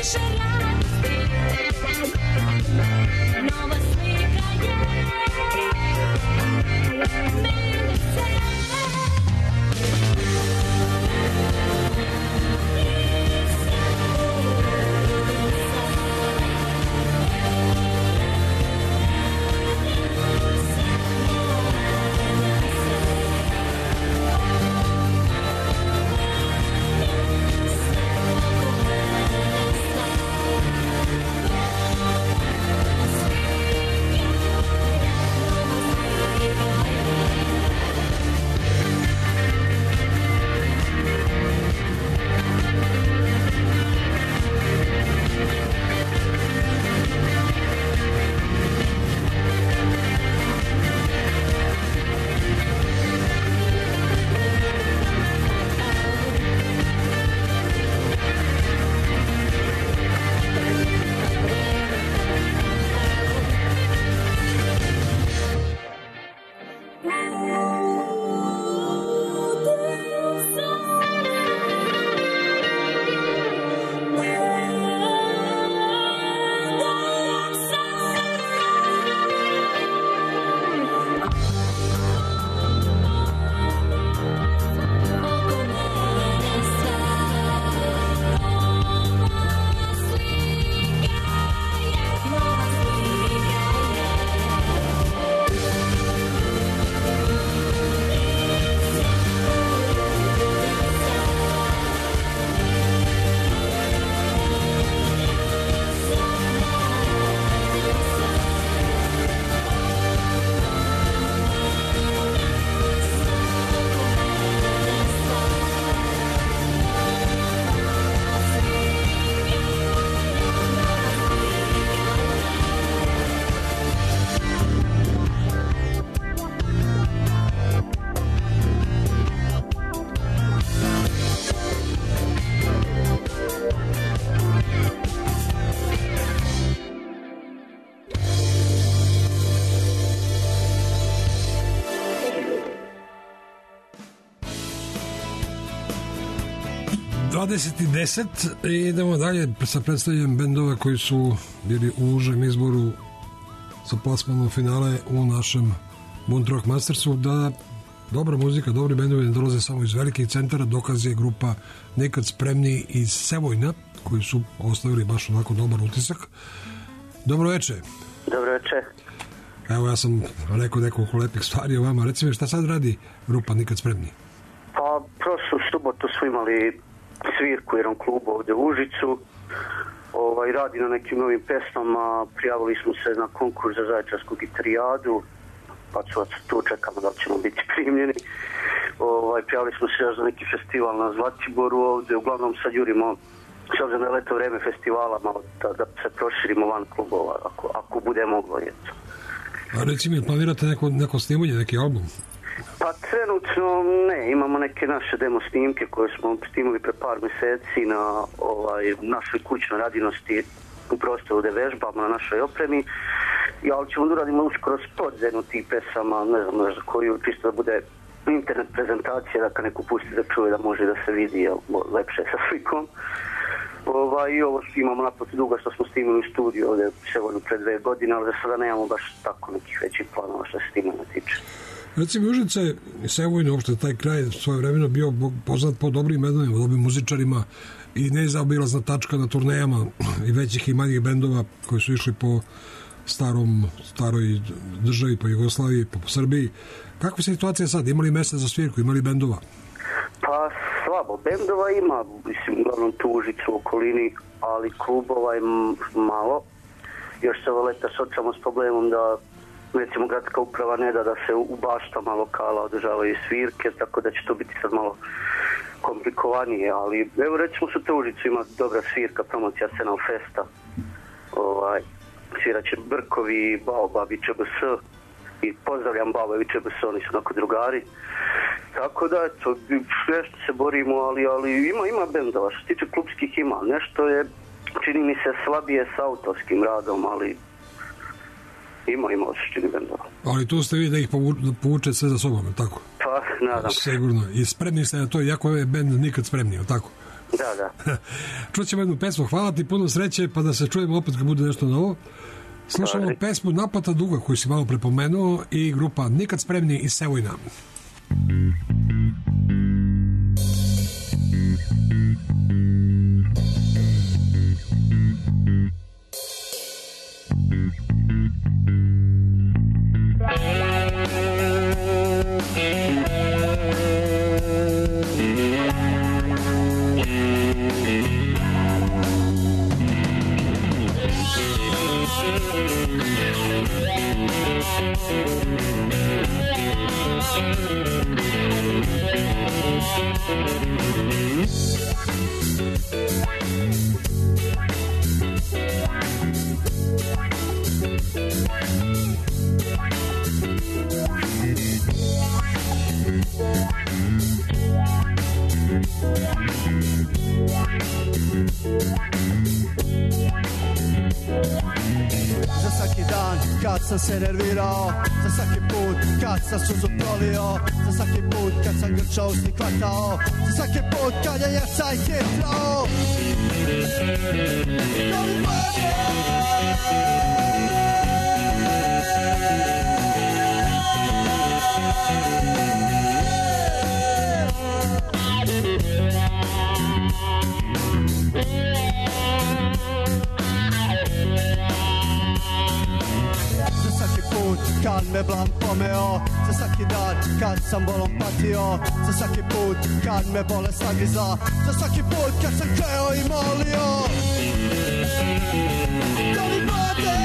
više radosti. Nova slika je mene sebe. i 10 i idemo dalje sa predstavljanjem bendova koji su bili u užem izboru sa plasmanom finale u našem Moon Rock Mastersu. Da dobra muzika, dobri bendovi ne dolaze samo iz velikih centara, dokaz je grupa Nikad spremni iz Sevojna koji su ostavili baš onako dobar utisak. Dobro veče. Dobro veče. Evo ja sam rekao nekoliko lepih stvari o vama. Reci mi šta sad radi grupa Nikad spremni? Pa prošlu subotu smo imali svirku u jednom klubu ovdje u Užicu. Radi na nekim novim pesmama, prijavili smo se na konkurs za zaječarsku gitarijadu, pa tu čekamo da ćemo biti primljeni. Prijavili smo se još za neki festival na Zlatiboru ovdje, uglavnom sad jurimo, s obzirom na leto vreme festivala, malo da se proširimo van klubova, ako bude moglo. A reci mi, planirate neko snimanje, neki album? Pa trenutno ne, imamo neke naše demo snimke koje smo snimili pre par mjeseci na našoj kućnoj radinosti u prostoru gde vežbamo na našoj opremi. Ali ćemo da uradimo uskoro spot za jednu tih pesama, ne znam za koju, čisto da bude internet prezentacija, da kad neko pusti da čuje da može da se vidi lepše sa slikom. I ovo što imamo naprotiv duga što smo snimili u studiju ovdje Sevojnu pre 2 godine, ali da sada nemamo baš tako nekih većih planova što se snimanja tiče. Recimo, Užice i Sevojno, uopšte taj kraj svoje vremena bio poznat po dobrim bendovima, dobrim muzičarima i nezaobilazna tačka na turnejama i većih i manjih bendova koji su išli po staroj državi, po Jugoslaviji, po Srbiji. Kakva je situacija sad? Imali mjesta za svirku? Imali bendova? Pa slabo. Bendova ima, mislim, uglavnom tu Užicu u okolini, ali klubova je malo. Još se ovo leta sočamo s problemom da recimo gradska uprava ne da se u baštama lokala održavaju svirke, tako da će to biti sad malo komplikovanije, ali evo recimo su te Užicu ima dobra svirka, promocija Arsenal Festa, svirat će Brkovi, Baobab i ČBS i pozdravljam Baobab i ČBS, oni su onako drugari, tako da eto, nešto se borimo, ali ima bendova, što se tiče klubskih ima, nešto je čini mi se slabije s autorskim radom, ali ima osjećeni bendova. Ali tu ste vi da ih povuče sve za sobom, tako? Pa, nadam se. Sigurno. I spremni ste na to, iako je bend Nikad spremni, tako? Da. Čućemo jednu pesmu, hvala ti, puno sreće, pa da se čujemo opet kad bude nešto novo. Slušamo pesmu Naplata duga koju si malo prepomenuo i grupa Nikad spremni iz Sevojna. Za svaki dan kad sam se nervirao, za svaki put kad sam suzu prolio, za svaki put kad sam grčao usni kvatao, za svaki put kad je jesaj hitrao. Da mi za svaki put kad me blam pomeo, za svaki dan kad sam bolom patio, za svaki put kad me bolest nagrizla, za svaki put kad sam kreo i molio. Da mi bude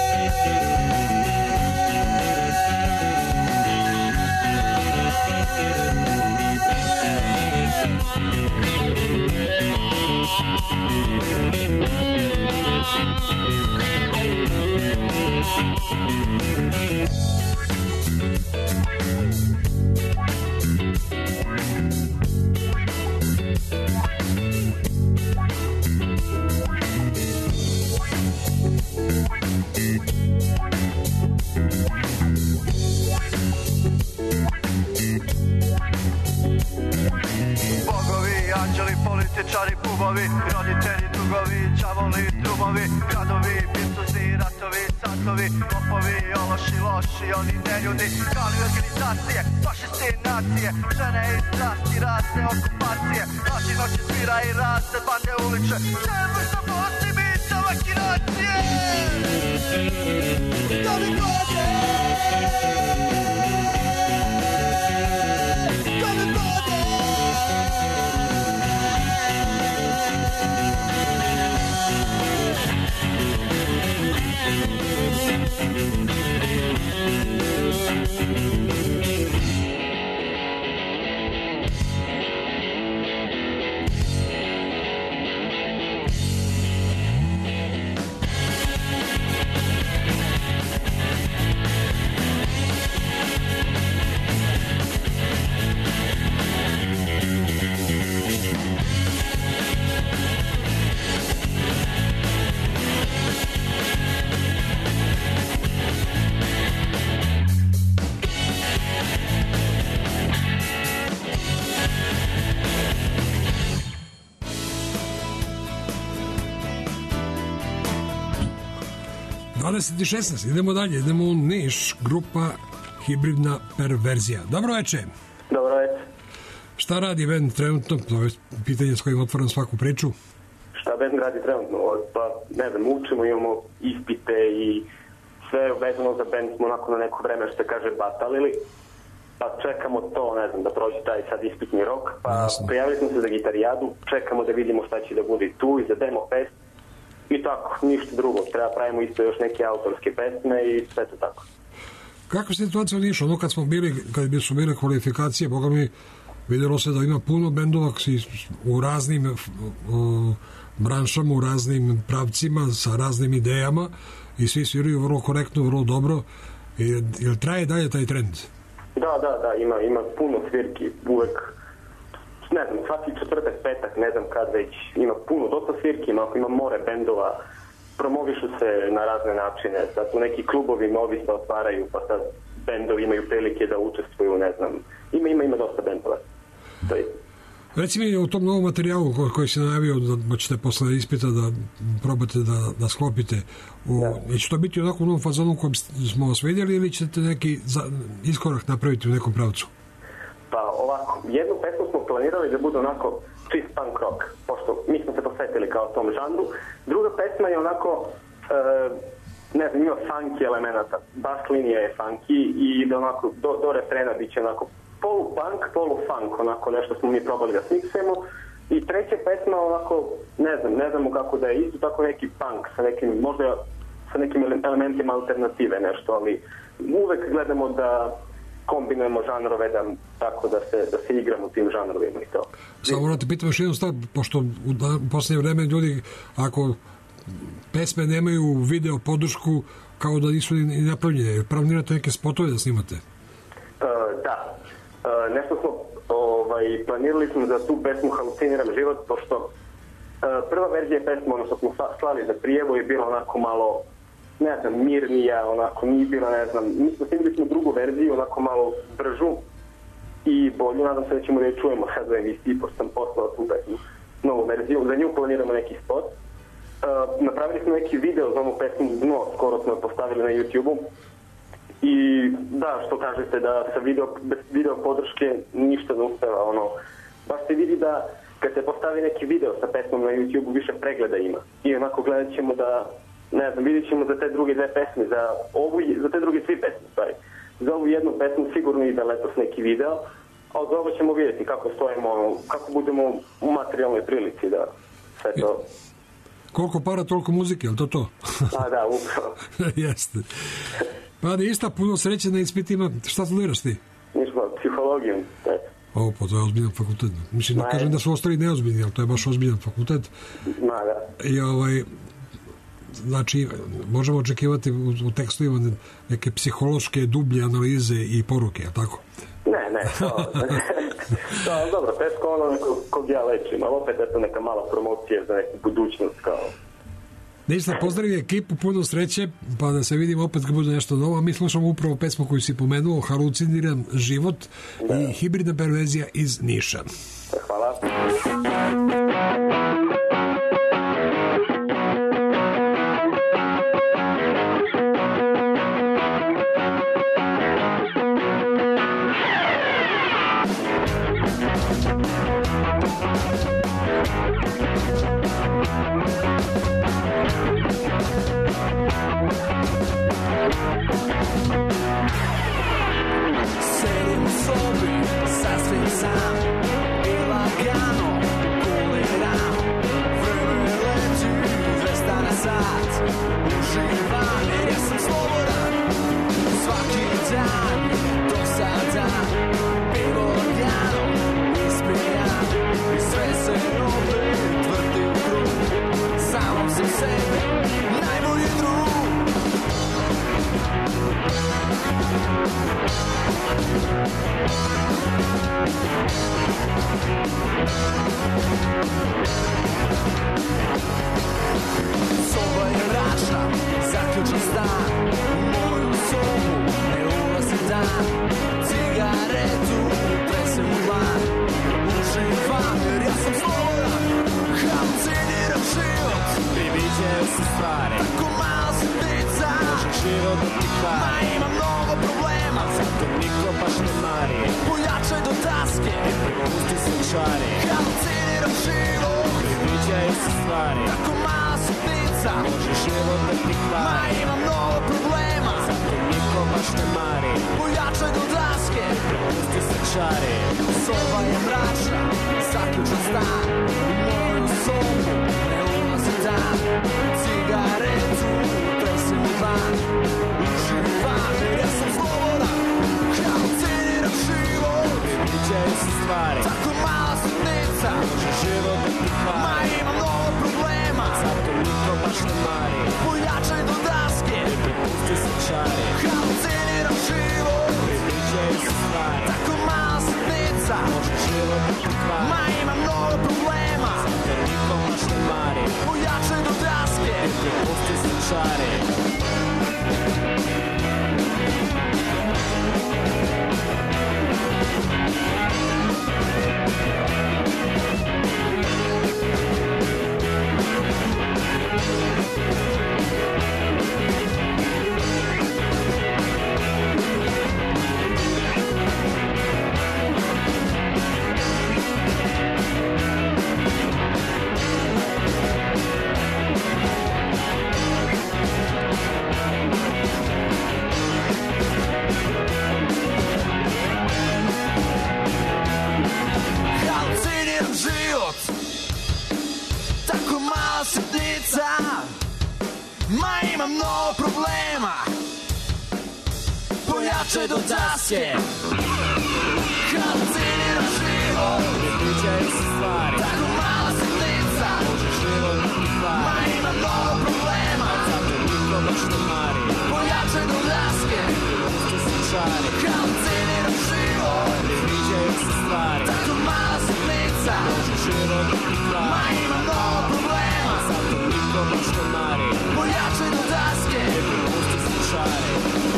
bogovi, anđeli, političari, pubovi, roditelji, drugovi, đavoli, drumovi, gradovi, pistosi, ratovi, satovi, lopovi, ološi, loši, oni neljudi, kali organizacije, fašisti, nacije, žene i strasti, razne okupacije, laži noći svira i razne bande uliče, čemu što posti bića vakinacije? Da mi gode! Da mi gode! I 16, idemo dalje, idemo u Niš, grupa Hibridna perverzija. Dobro večer. Dobro večer. Šta radi band trenutno? To je pitanje s kojim otvaram svaku priču. Šta band radi trenutno? Pa ne znam, učimo, imamo ispite i sve vezano za band smo onako na neko vreme, što se kaže, batalili. Pa čekamo to, ne znam, da prođe taj sad ispitni rok. Pa prijavili smo se za gitarijadu, čekamo da vidimo šta će da bude i tu i za demo fest. I tako, ništa drugo. Treba pravimo isto još neke autorske pesme i sve to tako. Kako situacija u Nišu? Ono kad smo bili, kad su bile kvalifikacije, boga mi, vidjelo se da ima puno bendova u raznim branšama, u raznim pravcima, sa raznim idejama i svi sviraju vrlo korektno, vrlo dobro. Jel traje dalje taj trend? Da, ima puno svirki, uvek, ne znam, svaki četvrtak, petak, ne znam kad već, ima puno, dosta svirki, ima more bendova, promovišu se na razne načine, sad tu neki klubovi novi se otvaraju, pa sad bendovi imaju prilike da učestvuju, ne znam, ima dosta bendova. Reci mi o tom novom materijalu koji se najavio da ćete posle ispita da probate da sklopite. Će to biti onako u novom fazonu kojem smo vas vidjeli ili ćete neki iskorak napraviti u nekom pravcu? Pa ovako, jednu pesmu smo planirali da bude onako čist punk rock, pošto mi smo se posvetili kao tom žanru. Druga pesma je onako, ne znam, ima funky elemenata, bas linija je funky i da onako do refrena bit će onako polu-punk, polu-funk, onako nešto smo mi probali da smiksujemo. I treća pesma onako, ne znamo kako da je, isto tako neki punk sa nekim, možda sa nekim elementima alternative nešto, ali uvek gledamo da kombinujemo žanrove tako da se igramo u tim žanrovima i to. Samo da te pitam još jednu stvar, pošto u posljednje vreme ljudi, ako pesme nemaju video podršku, kao da nisu ni napravljene, planirate neke spotove da snimate? Da. Nešto smo planirali smo za tu pesmu Haluciniram život, pošto prva verzija pesma, ono što smo slali za prijevu, je bila onako malo, ne znam, mirnija, onako nije bila, ne znam, mi smo snimili smo drugu verziju, onako malo bržu i bolju, nadam se da ćemo da je čujemo sad u emisiji, pošto sam poslao tu pesmu, novu verziju, za nju planiramo neki spot. Napravili smo neki video za ovu pesmu Dno, skoro smo je postavili na YouTube-u. I da, što kažete, da sa bez video podrške ništa ne uspeva, baš se vidi da kad se postavi neki video sa pesmom na YouTube-u više pregleda ima. I onako gledat ćemo da, ne znam, vidjet ćemo za te druge dve pesme, za te druge tri pesme, stvari. Za ovu jednu pesmu sigurno ide letos neki video, a za ovo ćemo vidjeti kako stojimo, kako budemo u materijalnoj prilici da sve to... Koliko para, toliko muzike, je li to? Da, upravo. Jeste. Pa ništa, puno sreće na ispitima. Šta studiraš ti? Ništa, psihologiju. Pa to je ozbiljan fakultet. Mislim, da kažem da su ostali neozbiljni, ali to je baš ozbiljan fakultet. Da. I znači, možemo očekivati u tekstovima neke psihološke dublje analize i poruke, je tako? Ne, to dobro, teško ono kog ja lečim, ali opet je to neka mala promocija za neku budućnost kao... Ništa, pozdravim ekipu, puno sreće, pa da se vidimo opet kad bude nešto novo. Mi slušamo upravo pesmu koju si pomenuo, Haluciniram život i hibridna perverzija iz Niša. Hvala. Sedim u sobi, sasvim sam i lagano kuliram. Vreme leti 200 na sat, uživam jer ja sam slobodan. Svaki dan, do sada, pivo lagano ispijam i sve se opet vrti u krug. Samom sam sebi najbolji drug. Soba je mračna, zaključan stan. U moju sobu ne ulazi dan. Cigaretu tresem u dlan. Uživam jer ja sam slobodan. Haluciniram život i viđaju se stvari. Tako mala sitnica može život da ti kvari. Ma ima mnogo problema, zato niko baš ne mari. Pojačaj do daske i prepusti se čari. Haluciniram život i viđaju se stvari. Tako mala sitnica može život da ti kvari. Ma ima mnogo problema, zato niko baš ne mari. Pojačaj do daske i prepusti se čari. Soba je mračna, zaključan stan. U moju sobu ne ulazi dan. Cigaretu tresem u dlan. Uživam jer ja sam slobodan. Haluciniram život i viđaju se stvari. Tako mala sitnica može život da ti kvari. Ma ima mnogo problema, zato niko baš ne mari. Pojačaj do daske i prepusti se čari. Haluciniram život i viđaju se stvari. Tako mala sitnica može život da ti kvari. Ma ima mnogo problema, zato niko baš ne mari. Pojačaj do daske i prepusti se čari. mala sitnica, ma imam mnogo problema. Pojačaj do daske, haluciniram život, ne pričaju se stvari. Tako mala sitnica, možeš život biti stvari. Ma imam mnogo problema, zato niko baš ne mari. Pojačaj do daske, pusti se čari. Haluciniram život, ne pričaju se stvari. Tako mala sitnica, možeš život biti stvari. Ma imam mnogo problema, zato niko baš ne mari. Pojačaj do daske, pusti se čari.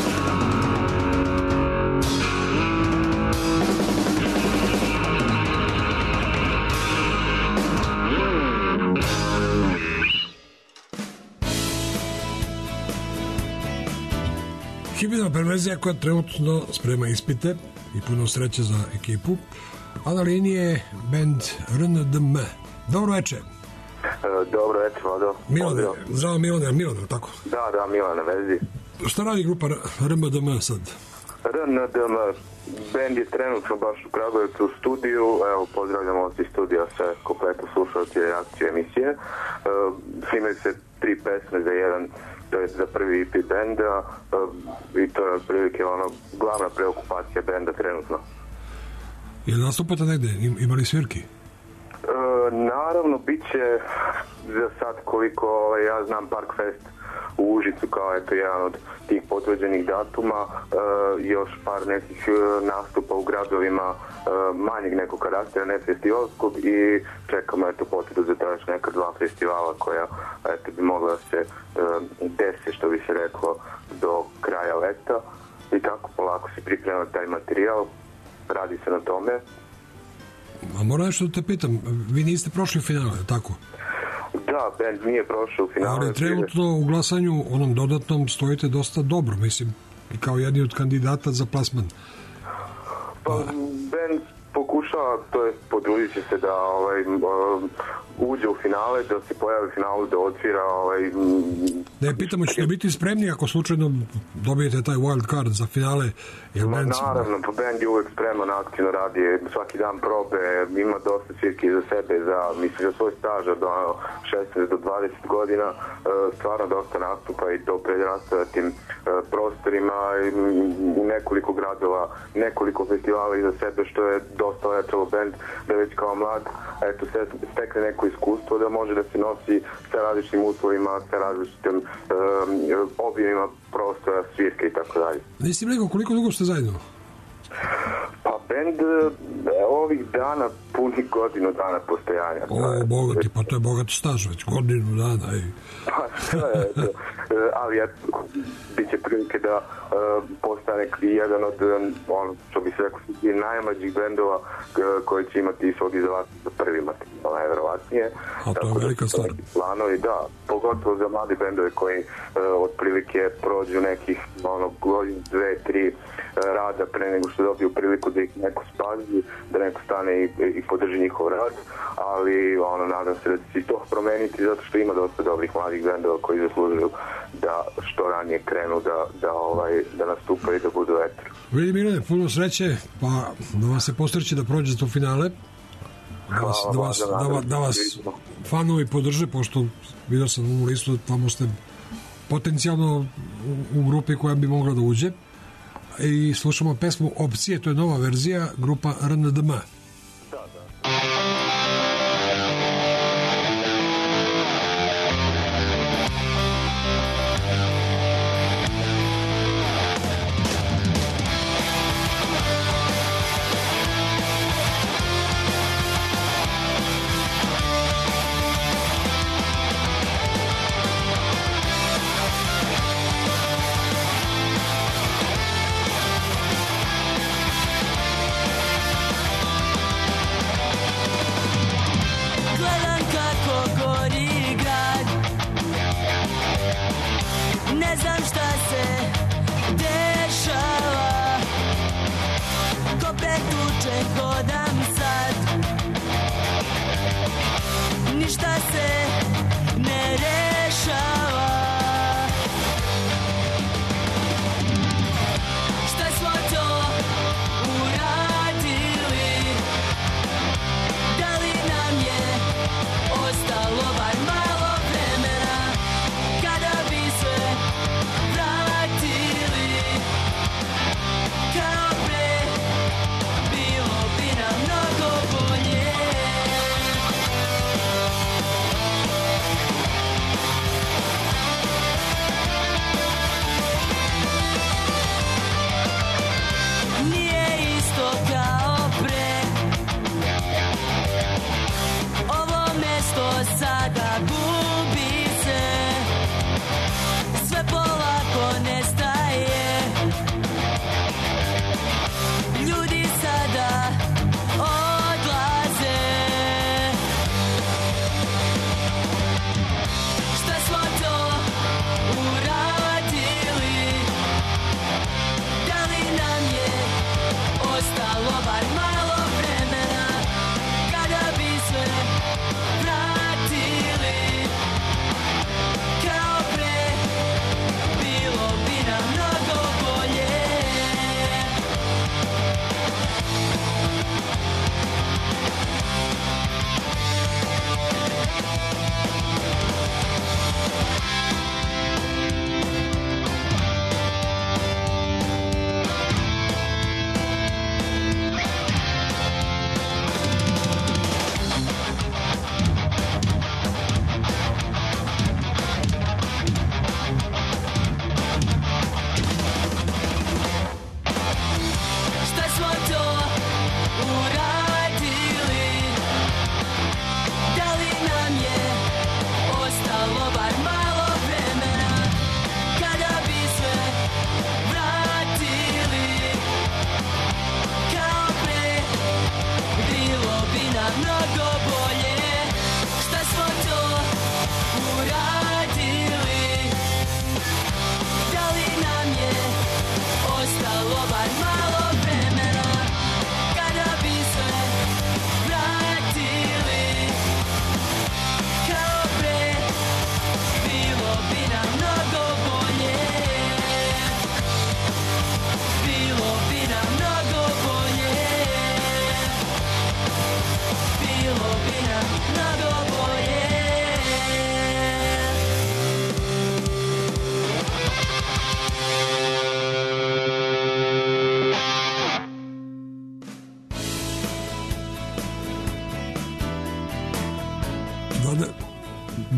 Hibridna perverzija koja trenutno sprema ispite i puno sreće za ekipu. A na liniji je band RNDM. Dobro večer. Dobro večer, Vlado. Milane, zdravo Milane, tako? Da, Milan na vezi. Šta radi grupa RNDM sad? RNDM, band je trenutno baš u Kragujevcu u studiju. Evo, pozdravljamo od studija sve kompletno slušalci i reakcije emisije. Snimaju se 3 pesme za jedan, to je za prvi EP benda i to je otprilike glavna preokupacija benda trenutno. Jel nastupate negde? Imali svirki? Naravno, bit će za sad koliko ja znam Parkfest u Užicu kao eto jedan od tih potvrđenih datuma, još par nekih nastupa u gradovima manjeg nekog karaktera, ne festivalskog, i čekamo eto potvrdu za još neka 2 festivala koja eto bi mogla se desi, što bi se reklo, do kraja leta, i tako polako se priprema taj materijal, radi se na tome. A moram nešto da te pitam, vi niste prošli u finale, tako? Da, band nije prošao u finale. Ali trenutno u glasanju onom dodatnom stojite dosta dobro, mislim, i kao jedni od kandidata za plasman. Pa, band pokušava, to je potrudit će se da uđe u finale, da se pojavi u finalu, da odsvira Ne, pitamo, ćete biti spremni ako slučajno dobijete taj wild card za finale? Naravno, pa band je uvek spreman, aktivno radi, svaki dan probe, ima dosta svirki za sebe, za svoj staž od 16 do 20 godina, stvarno dosta nastupa i to pred rastatim prostorima, u nekoliko gradova, nekoliko festivala iza sebe, što je dosta ojačalo band da već kao mlad eto stekne neko iskustvo da može da se nosi sa različitim uslovima, sa različitim obimima prostora, svirke i tako dalje. Nisi mi rekao koliko dugo ste zajedno? Pa band ovih dana puni godinu dana postojanja. O, bogati, pa to je bogati staž već, godinu dana. Pa što je, ali bit će prilike da postane jedan od, što bi se rekao, najmlađih bendova koji će imati svog izdavača za prvi materijal, najverovatnije. A to je velika stvar. Planovi, da, pogotovo za mladi bendove koji otprilike prođu nekih godinu, 2, 3 rada pre nego što dobiju priliku da ih neko spazi, da neko stane i podrži njihov rad, ali nadam se da će se to promeniti zato što ima dosta dobrih mladih bendova koji zaslužuju da što ranije krenu da nastupaju i da budu etru. Vidi Milane, puno sreće, pa da vas se postreći da prođete u finale, da vas fanovi podrže, pošto vidio sam ovu listu, tamo ste potencijalno u grupi koja bi mogla da uđe, i slušamo pesmu Opcije, to je nova verzija, grupa RNDM. Ostalo bar malo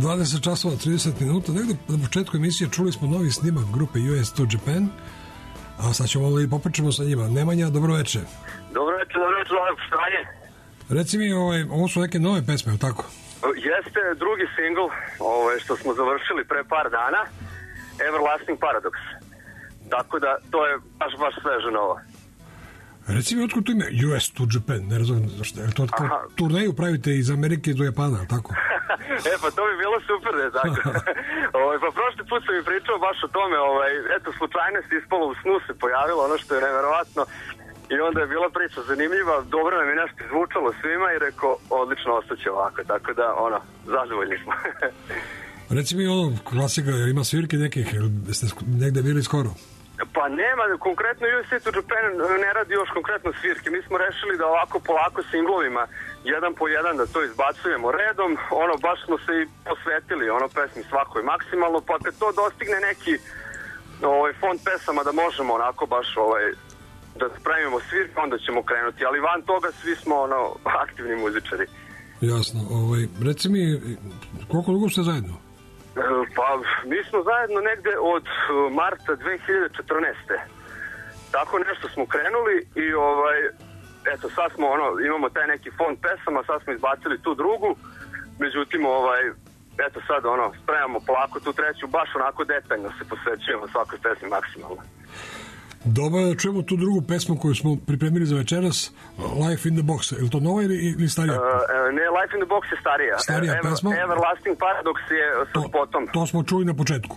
20 časova 30 minuta. Negde na početku emisije čuli smo novi snimak grupe US to Japan, a sad ćemo da popričamo sa njima. Nemanja, dobro večer. Dobro večer, stanje. Reci mi, ovo su neke nove pesme, je li tako? Jeste drugi singl što smo završili pre par dana, Everlasting Paradox. Tako da, to je baš sveže novo. Reci mi, otkud to ime US to Japan? Ne razumijem zašto. Je to kao turneju pravite iz Amerike do Japana, tako? Pa to bi bilo super da je tako. Pa prošli put sam mi pričao baš o tome, eto, slučajnost ispalo u snu se pojavilo, ono što je neverovatno. I onda je bila priča zanimljiva, dobro nam je nešto izvučalo svima i rekao, odlično, ostaće ovako, tako da, zadovoljni smo. Reci mi, klasika, ima svirke nekih, ste negde bili skoro? Pa nema, konkretno USA to Japan ne radi još konkretno svirke. Mi smo rešili da ovako polako singlovima, jedan po jedan da to izbacujemo redom. Baš smo se i posvetili pesmi svakoj maksimalno, pa kad to dostigne neki fond pesama da možemo onako baš da spremimo svirke, onda ćemo krenuti. Ali van toga svi smo aktivni muzičari. Jasno. Reci mi, koliko dugo ste zajedno? Pa, mi smo zajedno negde od marta 2014. Tako nešto smo krenuli i eto, sad smo imamo taj neki fond pesama, sad smo izbacili tu drugu, međutim, eto sad spremamo polako tu treću, baš onako detaljno se posvećujemo svakoj pesmi maksimalno. Dobro, da čujemo tu drugu pesmu koju smo pripremili za večeras, Life in the Box. Je li to nova ili starija? Ne, Life in the Box je starija. Starija pesma? Everlasting Paradox je sa spotom. To smo čuli na početku.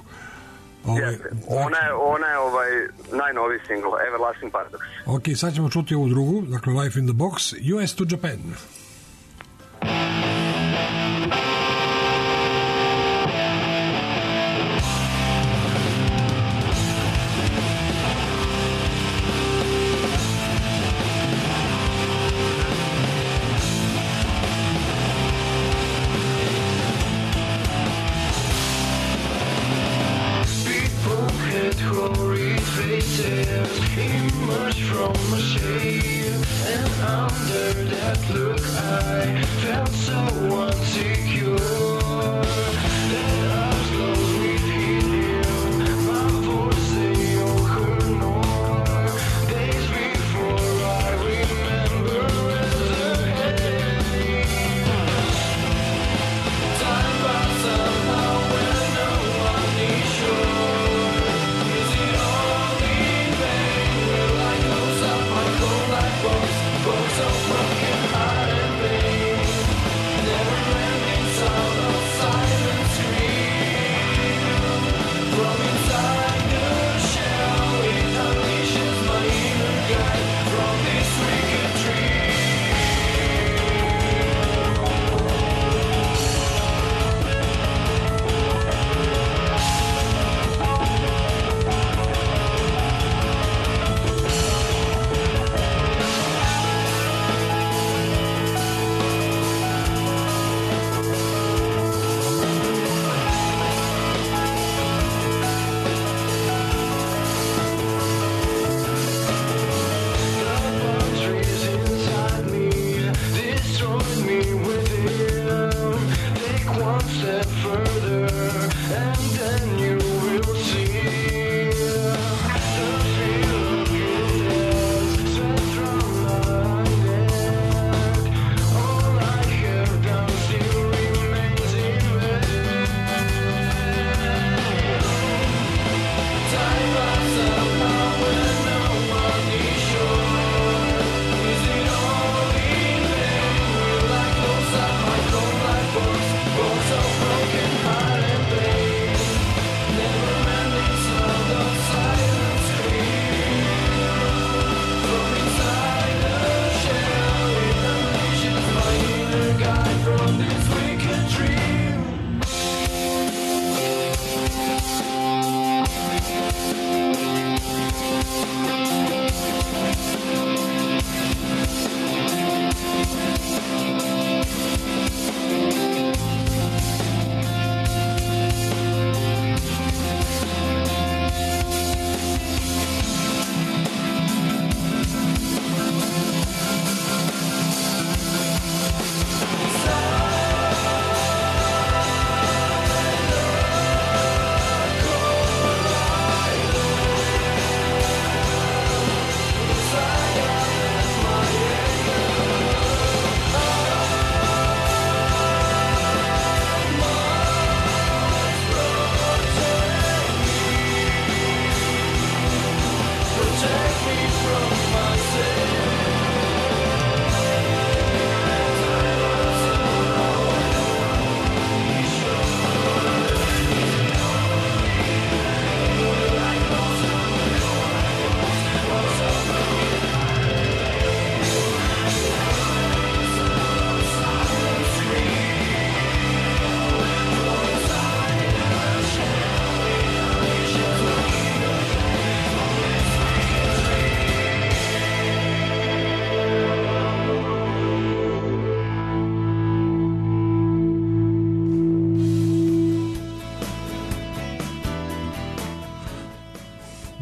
Ona je najnoviji single, Everlasting Paradox. Ok, sad ćemo čuti ovu drugu, dakle Life in the Box, US to Japan. Emerge from a shade, and under that look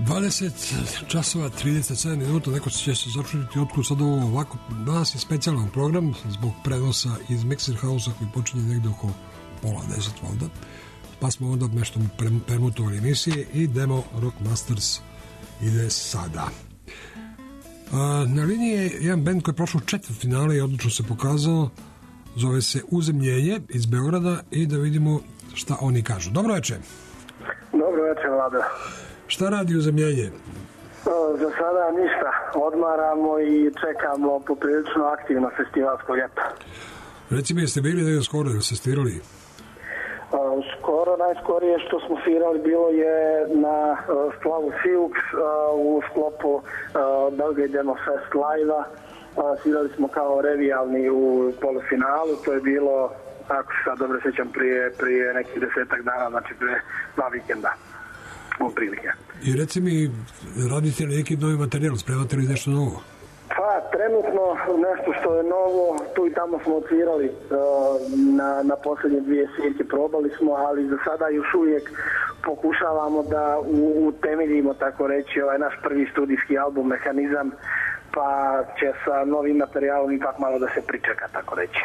20 časova 37 minuta, neko će se začuditi otkud sad ovo ovako. Danas je specijalan program zbog prenosa iz Mixer House-a koji počinje negde oko pola 10 valjda. Pa smo onda nešto permutovali emisije i Demo Rock Masters ide sada. Na liniji je jedan band koji je prošao četvrtfinale i odlično se pokazao. Zove se Uzemljenje iz Beograda i da vidimo šta oni kažu. Dobro večer. Dobro večer, Vlado. Šta radi Uzemljenje? Za sada ništa. Odmaramo i čekamo poprilično aktivno festivalsko ljeto. Reci mi, jeste bili da je skoro, ili ste svirali? Skoro, najskorije što smo svirali bilo je na slavu Silux u sklopu Belgrade Demo Fest live-a. Svirali smo kao revijalni u polufinalu, to je bilo, ako se sad dobro sjećam, prije nekih 10 dana, znači prije 2 vikenda. Prilike. I reci mi, radite li neki novi materijal, spremate li nešto novo? Pa, trenutno nešto što je novo, tu i tamo smo odsvirali na posljednje 2 svirke, probali smo, ali za sada još uvijek pokušavamo da utemeljimo, tako reći, ovaj naš prvi studijski album Mehanizam, pa će sa novim materijalom ipak malo da se pričeka, tako reći.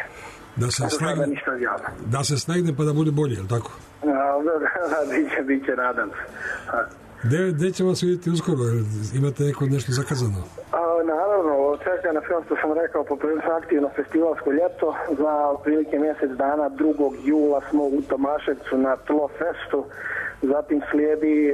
Da se snegne pa da bude bolje, je li tako? Biće, nadam se. Gde će vas vidjeti uskoro? Imate nešto zakazano? Naravno, čeka na film što sam rekao, poprilično aktivno festivalsko ljeto. Za otprilike mjesec dana, 2. jula smo u Tomaševcu na Tlo Festu. Zatim slijedi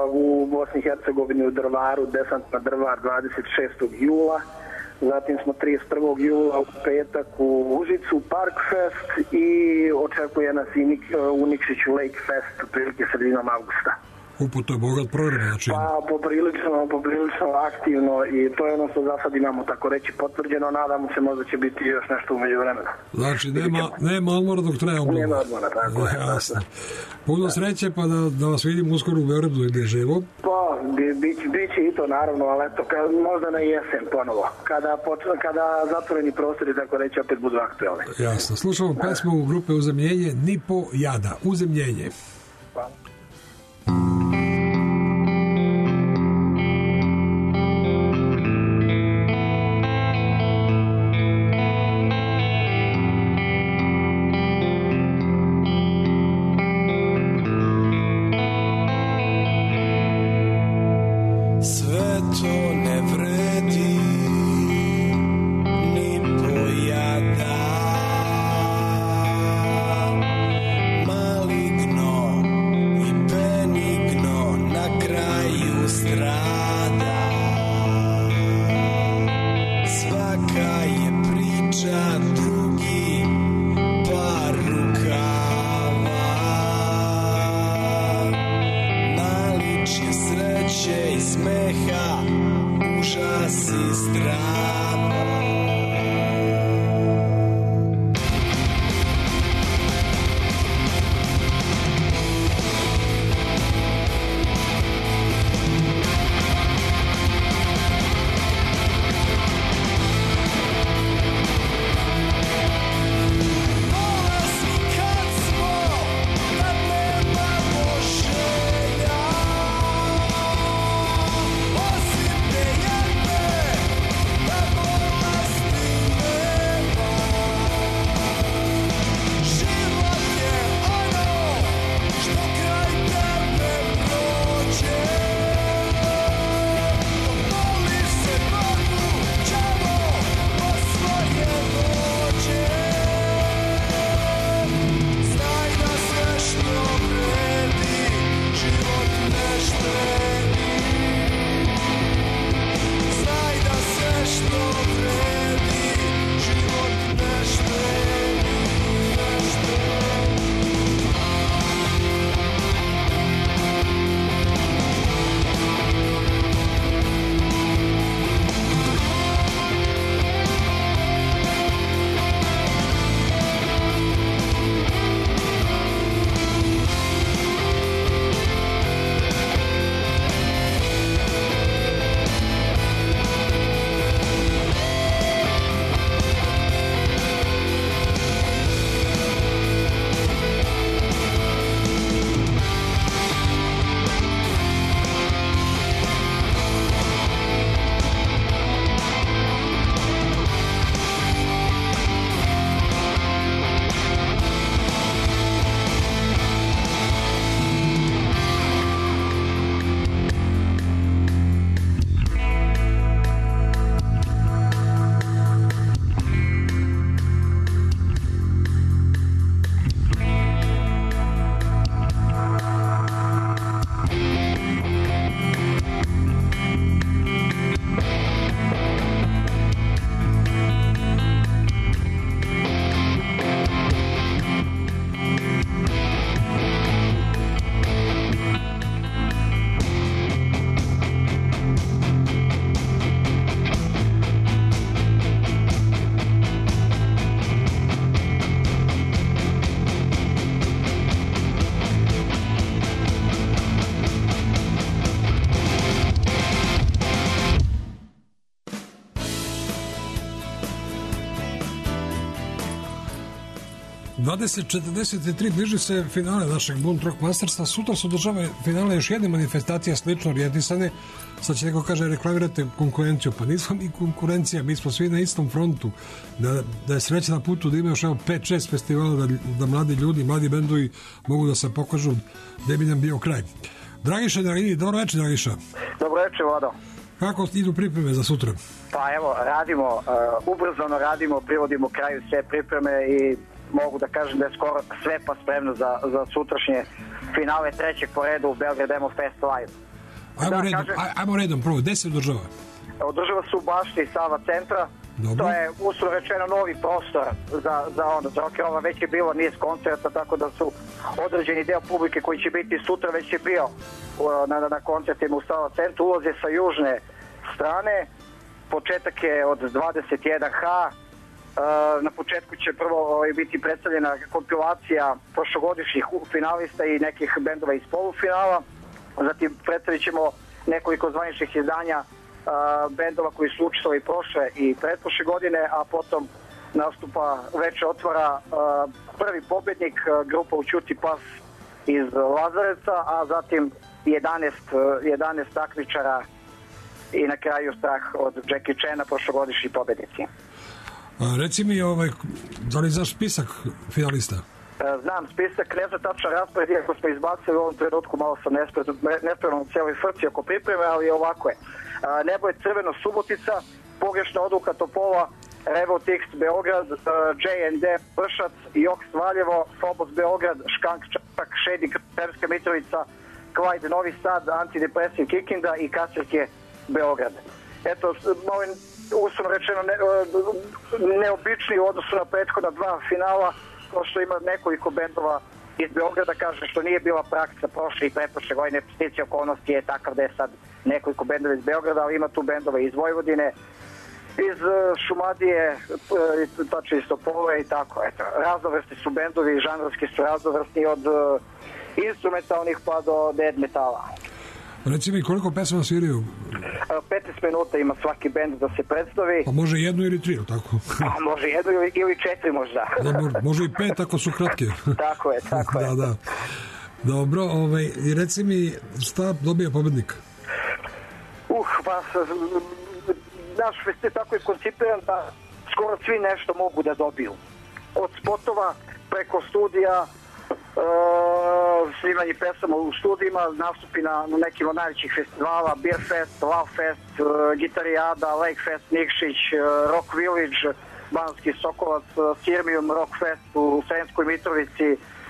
u Bosni i Hercegovini u Drvaru, Desant na Drvar 26. jula. Zatim smo 31. jula u petak u Užicu, Park Fest i očekuje nas i u Nikšiću Lake Fest prilike sredinom avgusta. To je bogat program, znači? Pa poprilično aktivno i to je ono što za sad imamo, tako reći, potvrđeno. Nadamo se možda će biti još nešto u međuvremenu. Znači, nema odmora dok traje obnova. Nema odmora, tako je. Jasno. Puno sreće, pa da vas vidim uskoro u Beogradu ili živo. Pa, biće i to naravno, ali eto, možda na jesen ponovo. Kada zatvoreni prostori, tako reći, opet budu aktualni. Jasno. Slušamo pesmu grupe Uzemljenje, Ni po jada. Uzemljenje. Hvala. Osim te jedne 20:43 bliži se finale našeg Bund Rock Mastersa. Sutra se održava finale još jedne manifestacije slično orijentisane. Sad će neko kaže reklamirate konkurenciju. Pa nismo mi konkurencija, mi smo svi na istom frontu. Da je sreća na putu da ima još 5-6 festivala da mladi ljudi, mladi bendovi mogu da se pokažu gde bi nam bio kraj. Dragiša, dobro večer, Dragiša. Dobro večer, Vlado. Kako idu pripreme za sutra? Pa evo, radimo, ubrzano radimo, privodimo kraju sve pripreme i mogu da kažem da je skoro sve pa spremno za sutrašnje finale trećeg po redu u Beograd Demo Fest Live. Ajmo redom, prvo, gde se održava? Održava se u bašti Sava centra. Dobro. To je uslovno rečeno novi prostor za rock'n'rolla. Već je bilo niz koncerta, tako da su određeni deo publike koji će biti sutra već je bio na koncertima u Sava centru. Ulaz je sa južne strane. Početak je od 21H. Na početku će prvo biti predstavljena kompilacija prošlogodišnjih finalista i nekih bendova iz polufinala. Zatim predstavit ćemo nekoliko zvaničnih izdanja bendova koji su učestvovali prošle i pretprošle godine, a potom nastupa veče otvara prvi pobednik, grupa Ućuti pas iz Lazarevca, a zatim 11 takmičara i na kraju Strah od Jackie Chana, prošlogodišnji pobednici. Reci mi, da li znaš spisak finalista? Znam spisak, ne znam tačan raspored, iako smo izbacili u ovom trenutku, malo sam nespremno u cijeloj frci oko pripreme, ali ovako je. Nebo je crveno Subotica, pogrešna odluka Topola, Revolt X Beograd, J&D Pršac, Joks Valjevo, Phobos Beograd, Škank Čapak, Šedi Srpska Mitrovica, Clyde Novi Sad, Antidepresiv Kikinda i Kaserke Beograd. Eto, malo uslovno rečeno neobični u odnosu na prethodna dva finala, to što ima nekoliko bendova iz Beograda, kaže što nije bila praksa prošle i pretprošle godine, sticajem okolnosti je takav da je sad nekoliko bendova iz Beograda, ali ima tu bendova iz Vojvodine, iz Šumadije, tačno iz Topole i tako, eto. Raznovrstni su bendovi, žanrovski su raznovrstni od instrumentalnih pa do dead metala. Reci mi, koliko pesama sviraju? 15 minuta ima svaki bend da se predstavi. Pa može jednu ili tri, tako? Može jednu ili četiri možda. Može i 5 ako su kratke. Tako je. Da. Dobro, i reci mi, šta dobija pobednik? Pa naš festival tako je koncipiran da skoro svi nešto mogu da dobiju. Od spotova preko studija, snimanje pesama u studijima, nastupi na nekim od najvećih festivala, Beer Fest, Love Fest, Gitarijada, Lake Fest, Nikšić, Rock Village, Banski Sokolac, Sirmium Rock Fest u Sremskoj Mitrovici,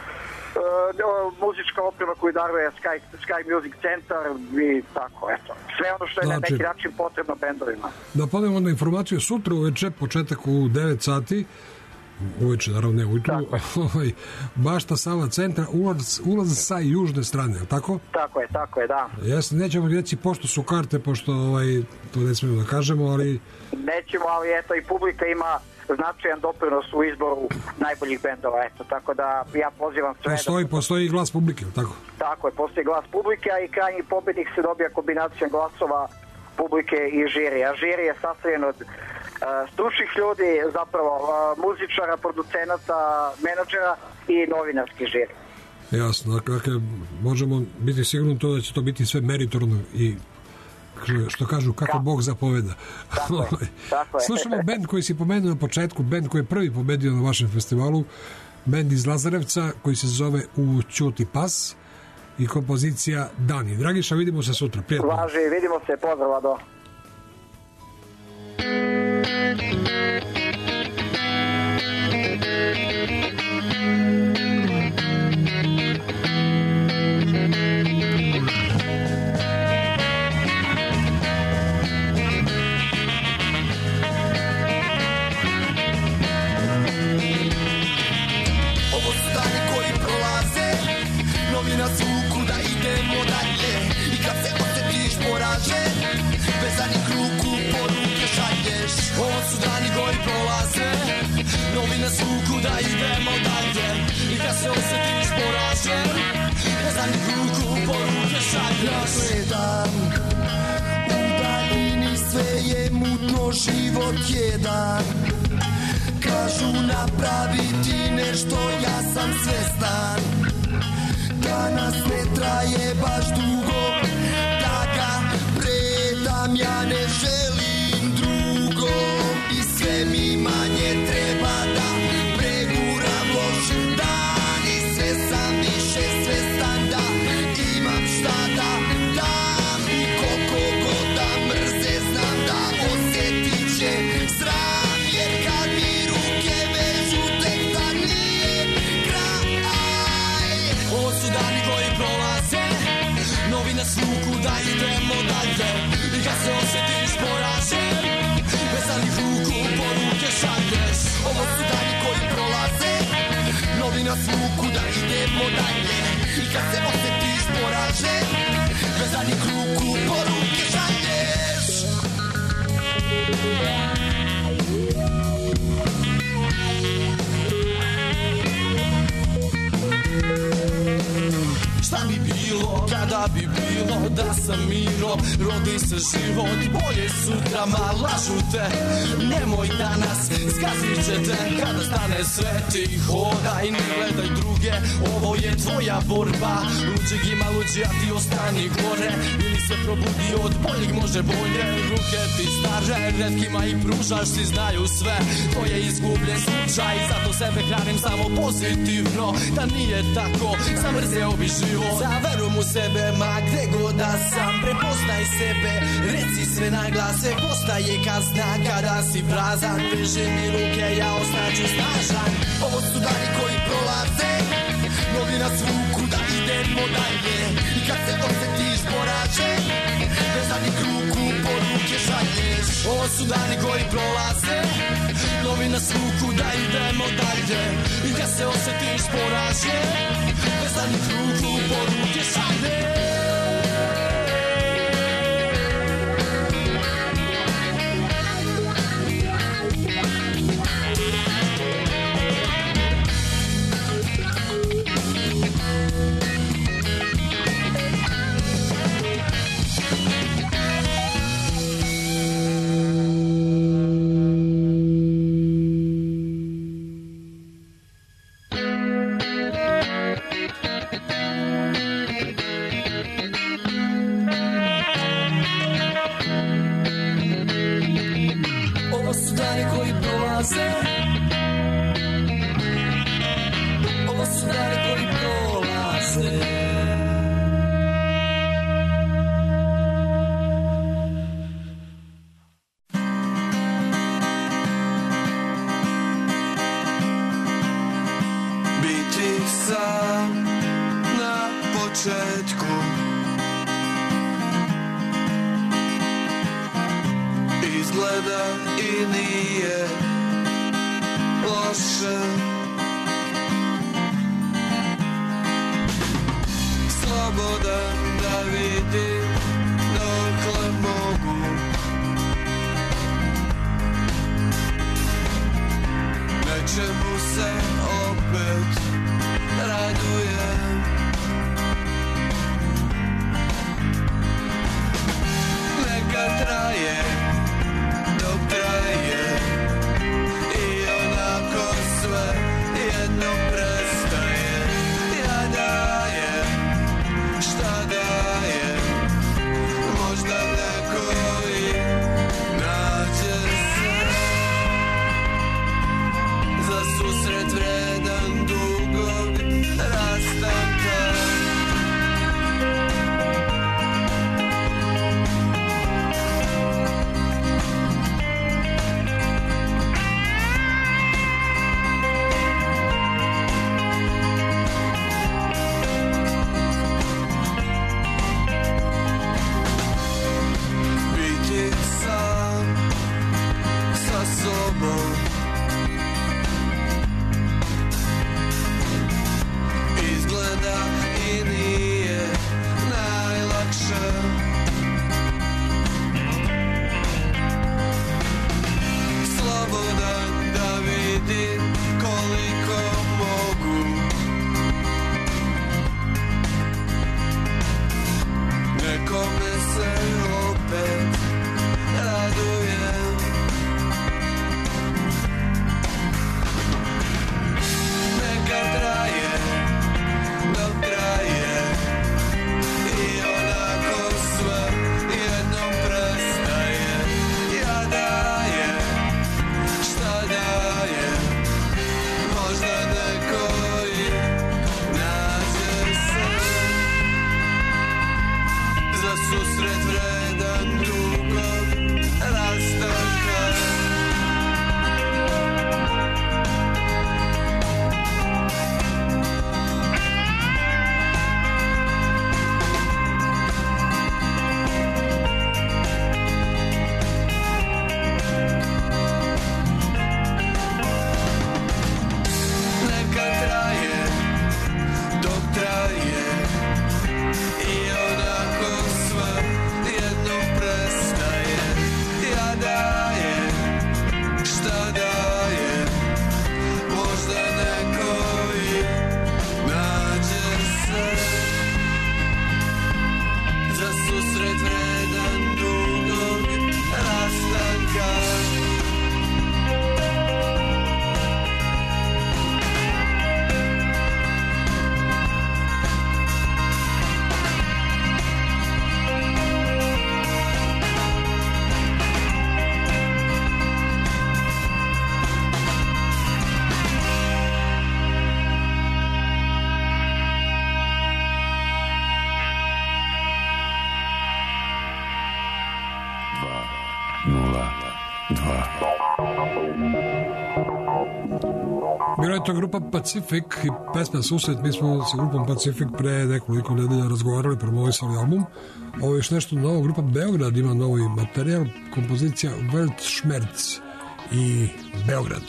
muzička oprema koju daruje Sky Music Centar i tako, eto. Sve ono što je na neki način potrebno bendovima. Da ponovimo na informaciju, sutra uveče, početak u 9 sati, uveče, naravno ne ujutru, bašta Sava centra, ulaz sa južne strane, tako? Tako je, da. Jasno, nećemo reći pošto su karte, pošto to ne smijemo da kažemo, ali... Nećemo, ali eto i publika ima značajan doprinos u izboru najboljih bendova, eto, tako da ja pozivam sve Postoji glas publike, tako? Tako je, postoji glas publike, a i krajnji pobednik se dobija kombinacijom glasova publike i žiri, a žiri je sastavljen od stručnih ljudi, zapravo muzičara, producenata, menadžera i novinarski žiri. Jasno, dakle, možemo biti sigurni to da će to biti sve meritorno i što kažu, kako Bog zapoveda. Tako je. Slušamo bend koji si pomenuo na početku, bend koji je prvi pobedio na vašem festivalu, bend iz Lazarevca koji se zove Ućuti pas i kompozicija Dani. Dragiša, vidimo se sutra. Prijatno. Važi, vidimo se, pozdrav, Vlado. Na zvuku da idemo dalje i kad se osjetiš poražen vezanih ruku poruke šalješ. Ovo su dani koji prolaze, novi na zvuku da idemo dalje i kad se osjetiš poražen vezanih ruku poruke šalješ. Gledam u daljini sve je mutno, život jedan Kažu napraviti nešto, ja sam svestan da nas ne traje baš dugo, da ga predam, ja ne želim drugo. I sve mi manje treba da preguram loš dan, i sve sam više svestan da imam šta da dam. I koliko god da mrze znam da osjetit će sram, jer kad mi ruke vežu tek da nije kraj. Ovo su dani koji prolaze, novi nas vuku da idemo dalje. I kad se osjetiš poražen, vezanih ruku poruke šalješ. Ovo su dani koji prolaze, novi nas vuku da idemo dalje. I kad se osjetiš poražen, vezanih ruku poruke šalješ. Šta bi bilo kada bi bilo da sam miro, rodi se život, bolje sutra, ma lažu te. Nemoj danas, skazit će te kada stane sve, ti hodaj, ne gledaj druge, ovo je tvoja borba. Luđeg ima luđi, a ti ostani gore, ili se probudi od boljeg, može bolje. Ruke ti stare, retkima i pružaš, svi znaju sve, to je izgubljen slučaj. Zato sebe hranim samo pozitivno, da nije tako, zamrzeo bi život. Za verujem u sebe, ma gde god da sam, prepoznaj sebe, reci sve na glas, sve postaje kazna kada si prazan. Veži mi ruke, ja ostaću snažan. Ovo su dani koji prolaze, novi nas vuku da idemo dalje. I kad se osjetiš poražen, vezanih ruku poruke šalješ. Ovo su dani koji prolaze, novi nas vuku da idemo dalje. I kad se osjetiš poražen, vezanih ruku poruke šalješ. Ovo su dani koji prolaze, ovo su dani koji prolaze. Biti sam na početku, izgleda i nije loše. Slobodan da vidim dokle mogu, nečemu se opet radujem. Neka traje dok traje, i onako sve jedno prestaje. Ja dajem šta dajem, možda neko i nađe se za susret vredan dugog rastanka. susret vredan drugog rastanka. Neka traje dok traje i onako sve jednom prestaje. Ja dajem šta dajem, možda neko i nađe se za susret vredan dugog rastanka. Bila je to grupa Pacific i pesma Susret. Mi smo sa grupom Pacific pre nekoliko nedelja razgovarali, promovisali album. Ovo je još nešto novo. Grupa Beograd ima novi materijal, kompozicija Weltschmerz i Beograd.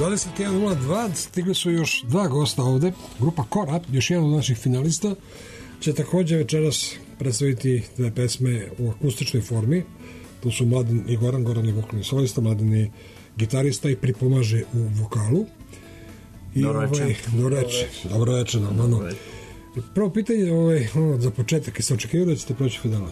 21.02, stigli su još dva gosta ovde. Grupa Kora, još jedan od naših finalista, će takođe večeras predstaviti dve pesme u akustičnoj formi. Tu su Mladen i Goran. Goran je vokalni solista, Mladen je gitarista i pripomaže u vokalu. Dobro večer. Prvo pitanje za početak, jeste očekivali da ćete proći finale?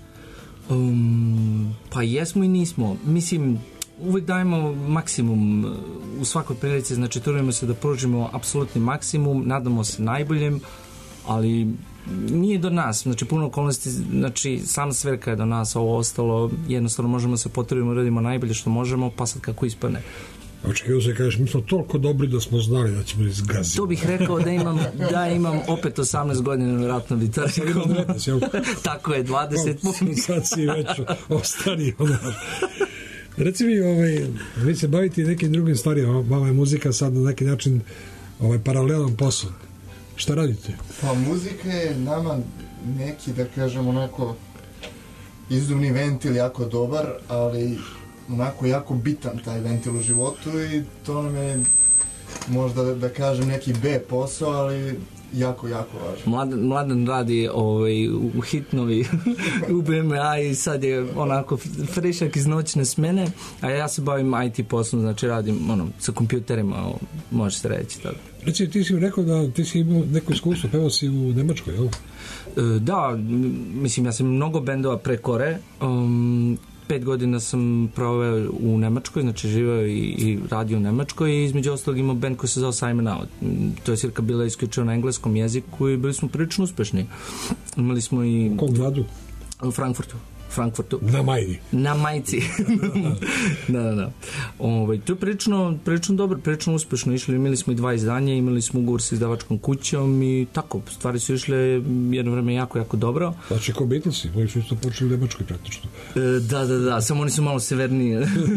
Pa jesmo i nismo. Mislim, uvijek dajemo maksimum u svakoj prilici, znači trudimo se da pružimo apsolutni maksimum, nadamo se najboljem, ali nije do nas, znači puno okolnosti, znači sam svirka je do nas, ovo ostalo jednostavno možemo se potrudimo, radimo najbolje što možemo, pa sad kako ispane. Očekivao se kažeš, mi smo toliko dobri da smo znali da ćemo izgaziti. To bih rekao da imam opet 18 godina, vjerojatno bi to rekao. Tako je, 20. Sad si već ostario. Reci mi, vi se bavite nekim drugim stvarima, vama je muzika sad na neki način paralelan posao. Šta radite? Pa muzika je nama neki, da kažem, onako izduvni ventil jako dobar, ali onako jako bitan taj ventil u životu i to nam je možda da kažem neki B posao, ali jako važno. Mladen radi u hitnovi u BMA i sad je onako frešak iz noćne smene, a ja se bavim IT poslom, znači radim sa kompjuterima, može se reći tako. Reci, ti si rekao da ti si imao neko iskustvo, pevao si u Nemačkoj, jel? Da, mislim, ja sam mnogo bendova pre Kore, 5 godina sam proveo u Nemačkoj, znači živeo i radio u Nemačkoj i između ostalog imao band koji se zao Simon Out. To je svirka bila isključivo na engleskom jeziku i bili smo prilično uspešni. Imali smo i... U kom gradu? U Frankfurtu. Na majci. Da. To je prilično dobro, prilično uspešno išli. Imali smo i 2 izdanja, imali smo ugovor sa izdavačkom kućom i tako, stvari su išle jedno vreme jako dobro. Znači ko Beatlesi, oni su isto počeli u Nemačkoj praktično. Da, samo oni su malo severniji.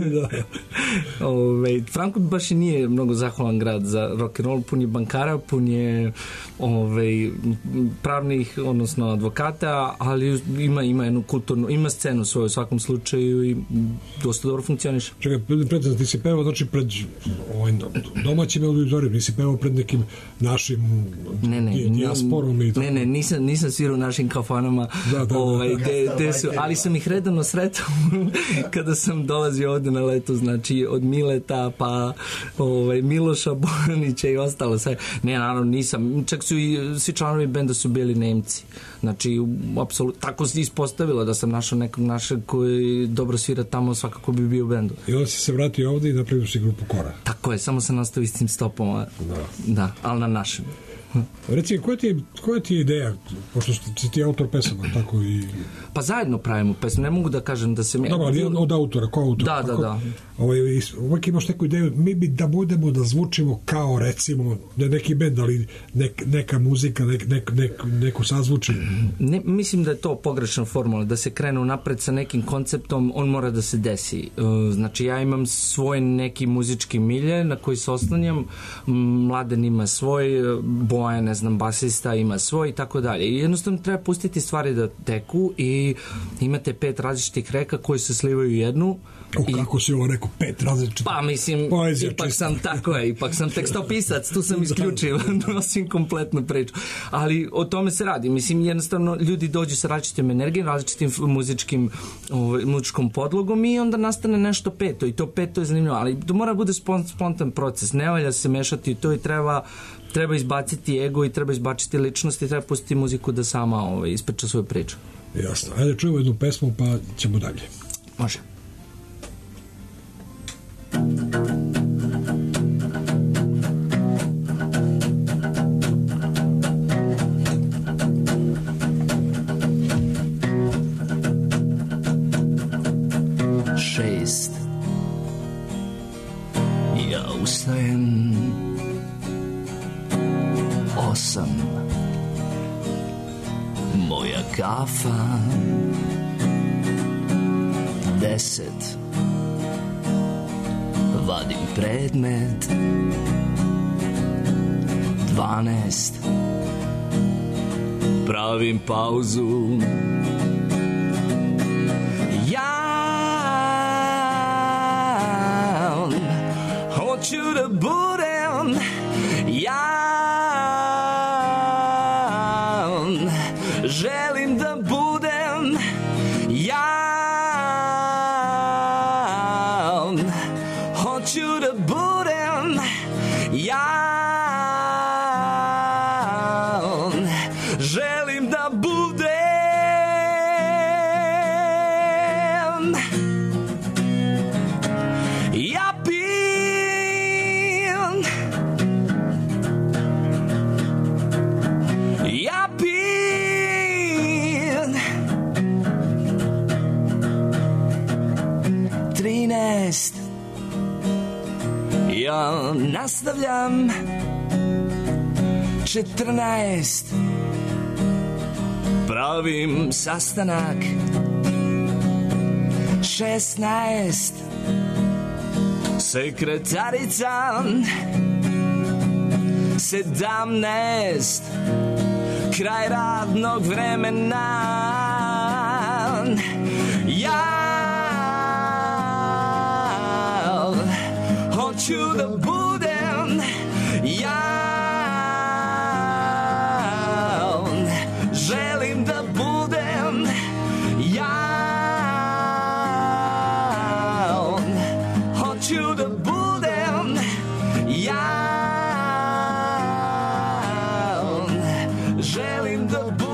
Frankfurt baš i nije mnogo zahvalan grad za rock'n'roll, pun je bankara, pun je pravnih, odnosno advokata, ali ima jednu kulturnu, ima scenu svoju u svakom slučaju i dosta dobro funkcioniše. Čekaj, predstavno, ti si pevao znači pred domaćim auditorijom, nisi pevao pred nekim našim dijasporom i tako? Ne, nisam svirao u našim kafanama, ali sam ih redano sretao kada sam dolazio ovde na leto, znači od Mileta pa Miloša Bojanića i ostalo sve. Ne, naravno nisam, čak su i svi članovi benda su bili Nemci, znači apsolutno, tako se ispostavilo da sam našao nekog našeg koji dobro svira tamo, svakako bi bio u bendu. I onda si se vratio ovde i napravio si grupu Kora. Tako je, samo sam nastavio s tim stopom, da, ali na našem. Reci, koja ti je ideja, pošto si ti autor pesama, tako i... Pa zajedno pravimo pesme, ne mogu da kažem da se... Dobro, ali od autora, ko autor? Da. Uvijek imaš neku ideju, mi bi da budemo da zvučimo kao, recimo, ne neki bend, ali neka muzika, neko sazvuči. Ne, mislim da je to pogrešna formula, da se krenu napred sa nekim konceptom, on mora da se desi. Znači, ja imam svoj neki muzički milje na koji se oslanjam, Mladen ima svoj, Bojan, ne znam, basista ima svoj i tako dalje. I jednostavno treba pustiti stvari da teku i imate 5 različitih reka koji se slivaju u jednu. Kako si ovo rekao, 5 različitih? Pa mislim, poezija, ipak sam tekstopisac, tu sam isključiv, nosim kompletnu priču. Ali o tome se radi. Mislim, jednostavno, ljudi dođu sa različitim energijom, različitim muzičkom podlogom i onda nastane nešto peto. I to peto je zanimljivo. Ali to mora bude spontan proces. Ne valja se mešati u to i treba izbaciti ego i treba izbaciti ličnost i treba pustiti muziku da sama ispriča svoju priču. Jasno. Ajde čujemo jednu pesmu pa ćemo dalje. Može. Ja ustajem 8 moja kafa 10 vadim predmet 12 pravim pauzu hoću da budem ja, želim da budem ja, hoću da budem ja, želim da budem ja nastavljam 14 pravim sastanak 16 sekretarica 17 kraj radnog vremena ja hoću da budem ja, želim da budem ja, hoću da budem ja, želim da budem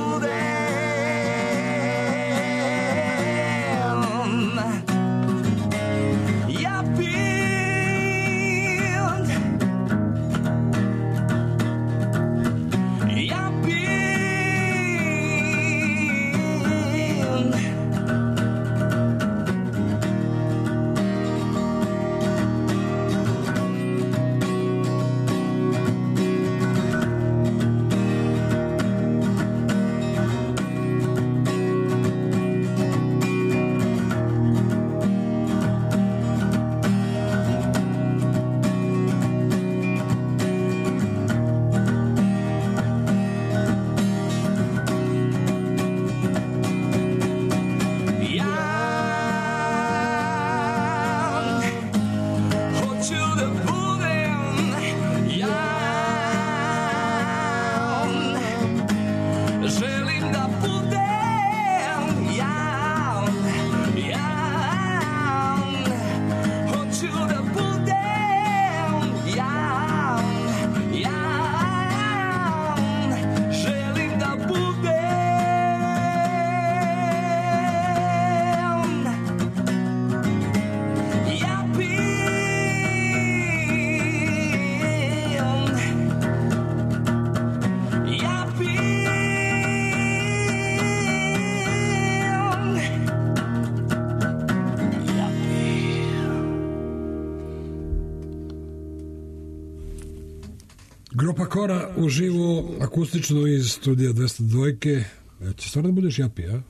Grupa Kora uživo akustično iz studija 202. Će stvarno da budeš Japi, a?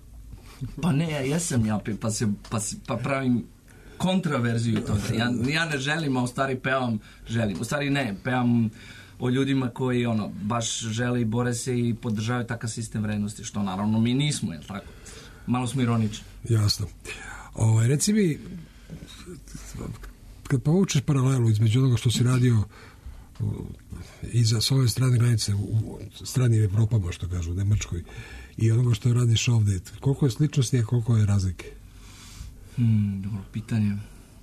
Pa ne, ja sam Japi, pa pravim kontraverziju toga. Ja ne želim, a u stvari pevam, želim. U stvari ne, pevam o ljudima koji baš žele i bore se i podržavaju takav sistem vrednosti, što naravno mi nismo, jel tako? Malo smo ironični. Jasno. Reci mi, kad povučeš paralelu između onoga što si radio iza s ove strane granice u stranim Evropama, što kažu, u Nemačkoj, i onoga što radiš ovde, koliko je sličnosti, a koliko je razlike? Dobro pitanje.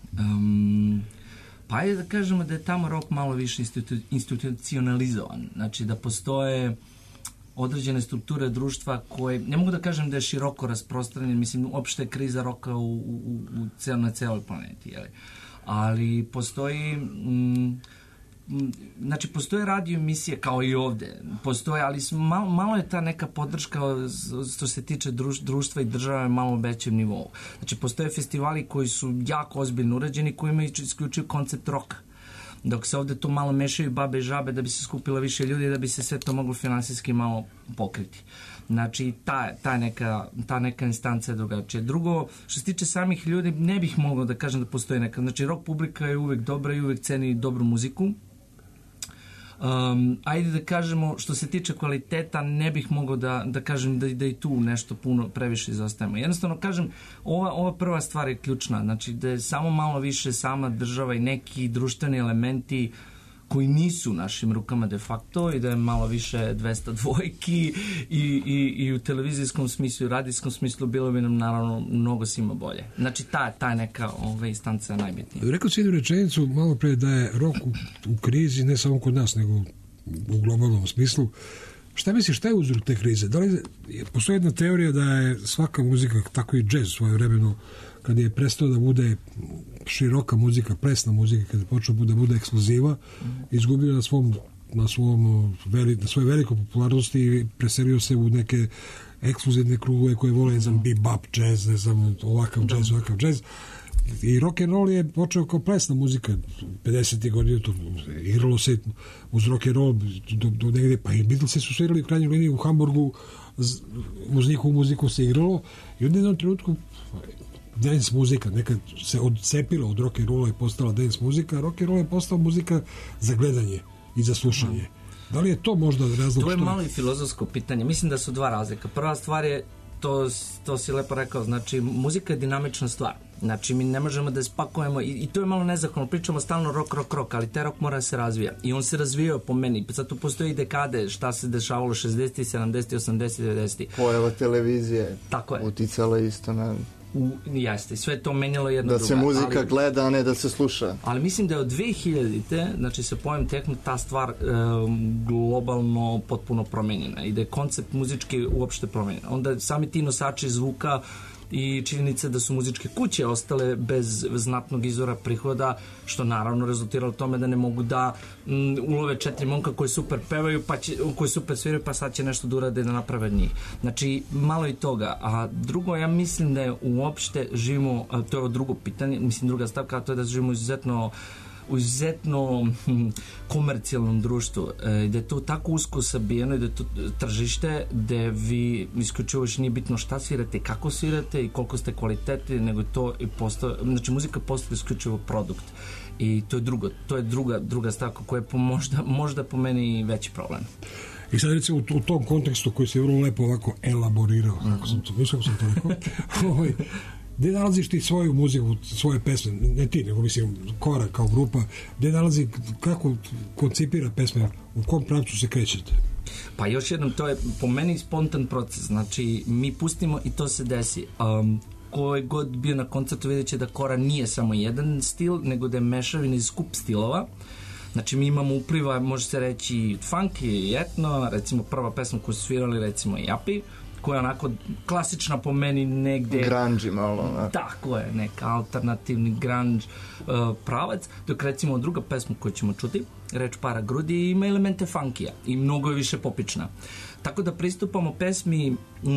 Pa je da kažemo da je tamo rock malo više institucionalizovan. Znači da postoje određene strukture društva koje, ne mogu da kažem da je široko rasprostranjen, mislim, uopšte je kriza roka na celoj planeti, jeli? Ali postoji... Znači, postoje radio emisije kao i ovde, postoje, ali malo je ta neka podrška što se tiče društva i države malo većem nivou. Znači, postoje festivali koji su jako ozbiljno urađeni, koji imaju isključiv koncept roka. Dok se ovde to malo mešaju babe i žabe da bi se skupilo više ljudi i da bi se sve to moglo finansijski malo pokriti. Znači, ta neka instanca je drugačija. Drugo, što se tiče samih ljudi, ne bih mogao da kažem da postoji neka. Znači, rock publika je uvek dobra i uvek ceni dobru muziku. Ajde da kažemo, što se tiče kvaliteta, ne bih mogao da kažem da i tu nešto puno previše izostajemo. Jednostavno kažem, ova prva stvar je ključna, znači da je samo malo više sama država i neki društveni elementi koji nisu u našim rukama de facto i da je malo više 200 dvojki i u televizijskom smislu i radijskom smislu bilo bi nam naravno mnogo svima bolje. Znači ta neka instanca je najbitnija. Rekao si jednu rečenicu malo pre da je rock u krizi ne samo kod nas nego u globalnom smislu. Šta misliš, šta je uzrok te krize? Da li postoji jedna teorija da je svaka muzika, tako i džez svojevremeno, kad je prestao da bude široka muzika, plesna muzika, kad je počeo da bude ekskluziva, izgubio na svojoj velikoj popularnosti i preselio se u neke ekskluzivne krugove koje vole, ne znam, bebop jazz, ne znam, ovakav jazz. I rock and roll je počeo kao plesna muzika 50. godina, to igralo se uz rock and roll do negde, pa i Beatlesi su svirali u krajnjoj liniji u Hamburgu, uz njihovu muziku se igralo i u jednom trenutku dance muzika nekad se odcepila od rock and rolla i postala dance muzika, a rock and roll je postao muzika za gledanje i za slušanje. Da li je to možda razlog? To je malo i filozofsko pitanje. Mislim da su dva razlika. Prva stvar je, to si lepo rekao, znači muzika je dinamična stvar. Znači mi ne možemo da je spakujemo i to je malo nezahvalno. Pričamo stalno rock, ali taj rock mora da se razvija. I on se razvijao po meni. Sad tu postoji dekade šta se dešavalo 60. 70. 80. 90. Pojava televizije uticala isto na... Jeste, sve to menjalo jedno drugo. Da se muzika gleda, a ne da se sluša. Ali mislim da je od 2000-te, znači sa pojavom tehno, ta stvar globalno potpuno promenjena i da je koncept muzički uopšte promenjen. Onda sami ti nosači zvuka i činjenica da su muzičke kuće ostale bez znatnog izvora prihoda, što naravno rezultiralo tome da ne mogu da ulove 4 momka koji super pevaju, koji super sviraju, pa sad će nešto da urade da naprave od njih. Znači, malo i toga. A drugo, ja mislim da je uopšte živimo, to je drugo pitanje, mislim druga stavka, a to je da živimo izuzetno komercijalnom društvu, da je to tako usko sabijeno i da je to tržište gde vi isključivo nije bitno šta svirate, kako svirate i koliko ste kvaliteti, nego to i postoje, znači muzika postoje isključivo produkt i to je druga stavka koja je možda po meni veći problem. I sad recimo u tom kontekstu koji se vrlo lepo ovako elaborirao, kako sam to rekao, gde nalaziš ti svoju muziku, svoje pesme, ne ti, nego mislim Kora kao grupa, gde nalazi, kako koncipira pesme, u kom pravcu se krećete? Pa još jednom, to je po meni spontan proces, znači mi pustimo i to se desi. Koji god bio na koncertu vidjet će da Kora nije samo jedan stil, nego da je mešavina iz skup stilova. Znači mi imamo upliva, može se reći funk i etno, recimo prva pesma koju su svirali, recimo Japi, koja je onako klasična po meni negde... Grunge malo, ne? Tako je, neka alternativni grunge pravac, dok recimo druga pesma koju ćemo čuti, reč Para grudi, ima elemente funkija i mnogo je više popična. Tako da pristupamo pesmi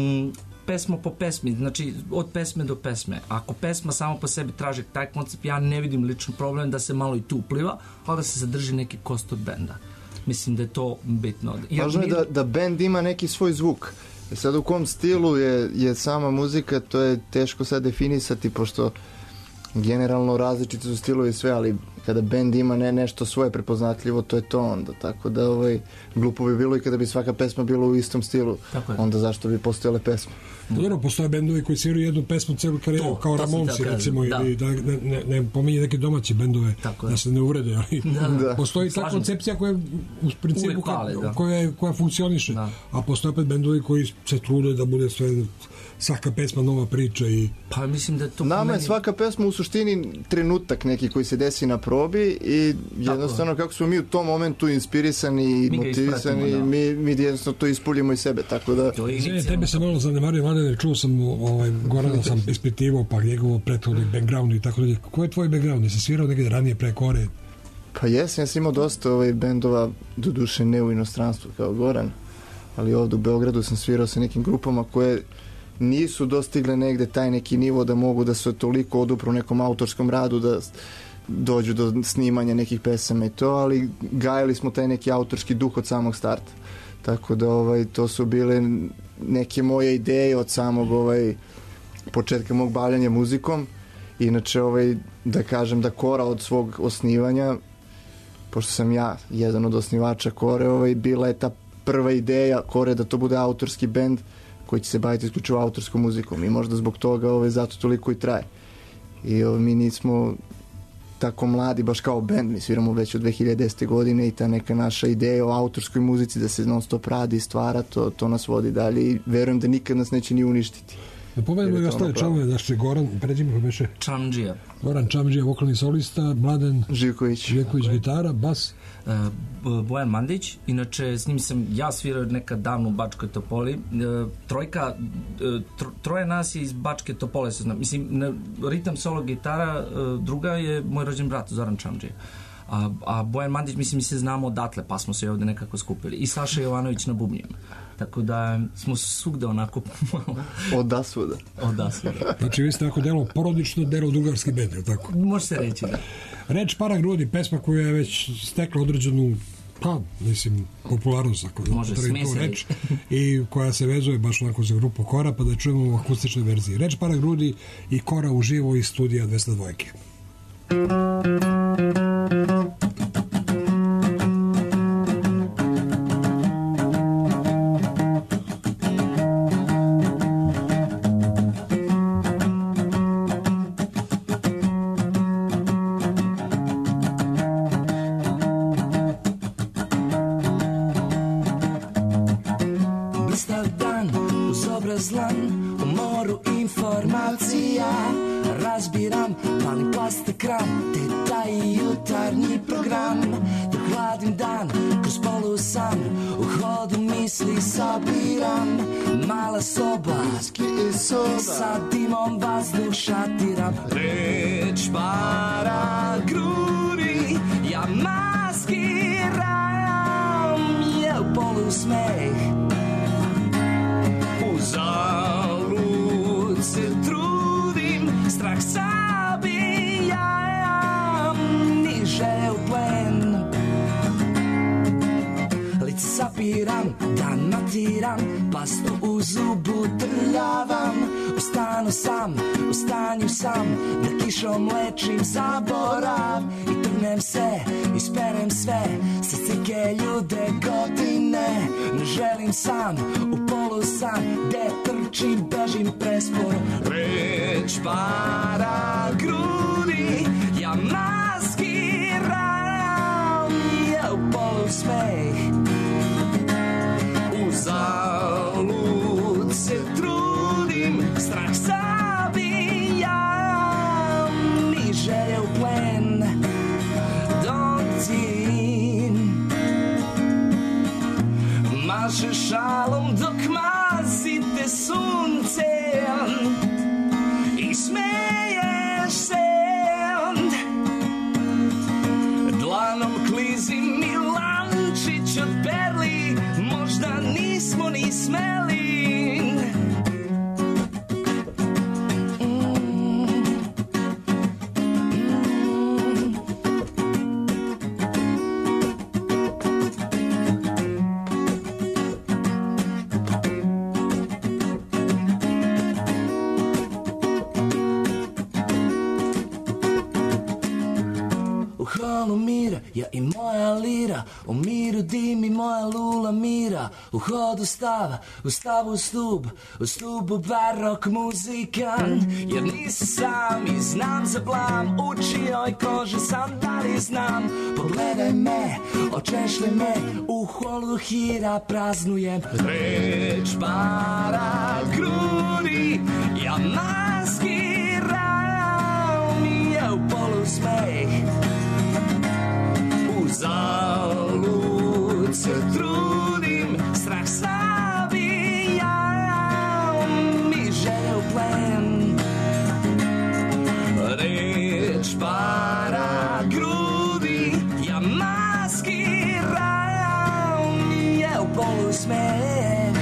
pesma po pesmi, znači od pesme do pesme. Ako pesma samo po sebi traži taj koncept, ja ne vidim lično problem da se malo i tu upliva, ali da se zadrži neki kostur benda. Mislim da je to bitno. Važno je da bend ima neki svoj zvuk. Sad u kom stilu je sama muzika, to je teško sad definisati, pošto generalno različiti su stilovi i sve, ali kada bend ima nešto svoje prepoznatljivo, to je to onda. Tako da glupo bi bilo i kada bi svaka pesma bila u istom stilu. Onda zašto bi postojale pesme? Dobro, postoje bendovi koji sviraju jednu pesmu celu karijeru, kao Ramonsi recimo, ili da ne pominje neke domaće bendove, da se ne uvrede, ali postoji ta koncepcija koja u principu koja funkcioniše, a postoje opet bendovi koji se trude da bude sve svaka pesma nova priča i... Pa mislim da to... Nama je svaka pesma u suštini trenutak neki koji se desi na probi i jednostavno kako smo mi u tom momentu inspirisani i motivisani, mi jednostavno to ispuljimo iz sebe, tako da... Tebe sam malo zanemario, Mladene, čuo sam Gorana sam ispitivao, pa njegovo prethodni background i tako dalje. Ko je tvoj background? Jesi svirao nekada ranije pre Kore? Pa jesam, ja sam imao dosta bendova, doduše ne u inostranstvu kao Goran, ali ovdje u Beogradu sam svirao sa nekim grupama koje nisu dostigle negde taj neki nivo da mogu da se toliko odupru nekom autorskom radu da dođu do snimanja nekih pesama i to, ali gajali smo taj neki autorski duh od samog starta. Tako da to su bile neke moje ideje od samog početka mog bavljanja muzikom. Inače, da kažem da Kora od svog osnivanja pošto sam ja jedan od osnivača Kore, bila je ta prva ideja Kore da to bude autorski bend koji će se baviti isključivo autorskom muzikom i možda zbog toga zato toliko i traje. I mi nismo tako mladi baš kao bend, mi sviramo već od 2010. godine i ta neka naša ideja o autorskoj muzici da se non stop radi i stvara, to nas vodi dalje i verujem da nikad nas neće ni uništiti. Da pomenemo i ostale članove, znači Goran, pređimo pomeše. Čamđija. Goran Čamđija, vokalni solista, Mladen Živković, gitara, bas. Bojan Mandić, inače s njim sam ja svirao nekad davno u Bačkoj Topoli. Troje nas je iz Bačke Topole, se znam. Mislim, ritam solo gitara, druga je moj rođen brat, Zoran Čamđija. A Bojan Mandić, mislim, mi se znamo odatle, pa smo se ovde nekako skupili. I Saša Jovanović na bubnjima. Tako da smo svugde onako Odasvuda. Znači vi ste tako delo porodično, delo drugarski bend, je tako? Može se reći, da. Reč Para grudi, pesma koja je već stekla određenu popularnost, ako može reč, i koja se vezuje baš onako za grupu Kora, pa da čujemo u akustičnoj verziji. Reč Para grudi i Kora uživo iz studija 202. Razbiram, palim plastikram, te taj jutarnji program. Da hladim dan, kroz polusan, u hodu misli sabiram. Mala soba, sa dimom vazduh šatiram. Reč para grudi, ja maskiram, je u polusmeh. Uzalud se trudim, strah sabijam, niže u plen. Lice sapiram, dan matiram, pastu u zubu trljavam. U stanju sam, da kišom lečim zaborav. I trgnem se, isperem sve, sa cike ljude godine. Ne želim sam, u polusan, gde trčim, bežim presporo. Reč para grudi, ja maskiram, je u polusmeh. Uzalud se trudim, strah sabijam, niže u plen. Dotim maže šalom dok mazite suncem i smeješ se. Dlanom klizim Milančić od Berli, možda nismo ni smeli. Ja i moja lira, u miru dim i moja lula mira. U hodu stava, u stavu stub, u stubu barok muzikan. Jer nisi sam i znam za blam, u čijoj koži sam, da li znam. Pogledaj me, očešli me, u holu hira praznujem. Reč para grudi, ja maskiram, je u polusmeh. Uzalud se trudim, strah sabijam, niže u plen. Reč para grudi, ja maskiram, je u polusmeh.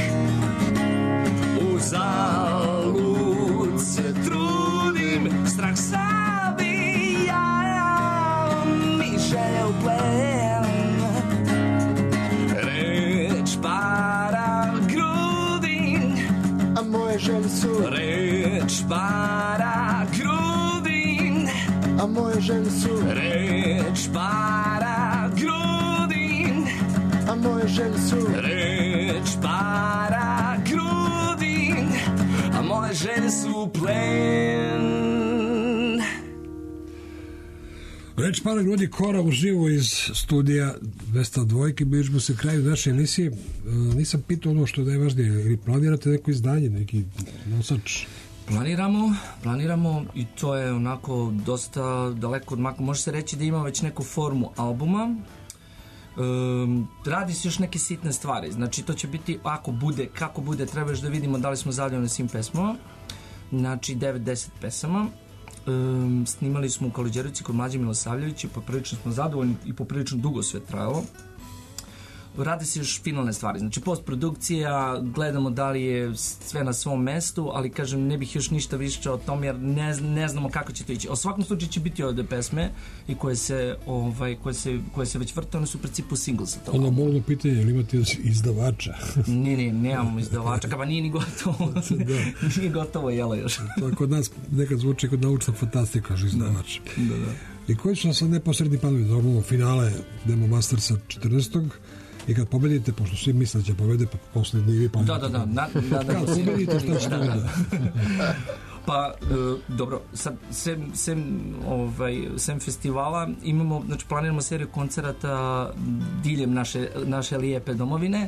Uzalud se trudim, strah sabijam, niže u plen. Želje su reč para grudin, a moje želje su reč para grudi, a moje želje su reč para grudi, a moje želje su plen. Reč para grudi Kora uživo iz studija 202, bližimo se kraju naše emisije. Nisam pitao ono što je najvažnije, ili planirate neko izdanje, neki nosač? Planiramo i to je onako dosta daleko od maka. Može se reći da ima već neku formu albuma. Radi se još neke sitne stvari. Znači to će biti kako bude, treba još da vidimo da li smo zadovoljni svim pesmama. Znači 9-10 pesama. Snimali smo u Kaluđerici kod Mlađe Milosavljevića, poprilično smo zadovoljni i poprilično dugo sve trajalo. Radi se još finalne stvari, znači postprodukcija, gledamo da li je sve na svom mestu, ali kažem ne bih još ništa više o tom jer ne znamo kako će to ići. O svakom slučaju će biti ovde pesme i koje se već vrte, one su u principu single sa toga. Ono bolno pitanje, ili imate izdavača? Nemamo izdavača, pa nije ni gotovo. Nije gotovo, jelo još. To kod nas nekad zvuči kod naučna fantastika, kaže izdavač. Da. I koji su sad neposredni planovi? Normalno finale Demo Mastersa 14. I kad pobedite, pošto svi misle da će pobede, pa poslednji vi pa... Da. Kad pobedite, šta ćete onda? Pa, dobro, sad, sem festivala, imamo, znači, planiramo seriju koncerata diljem naše lijepe domovine.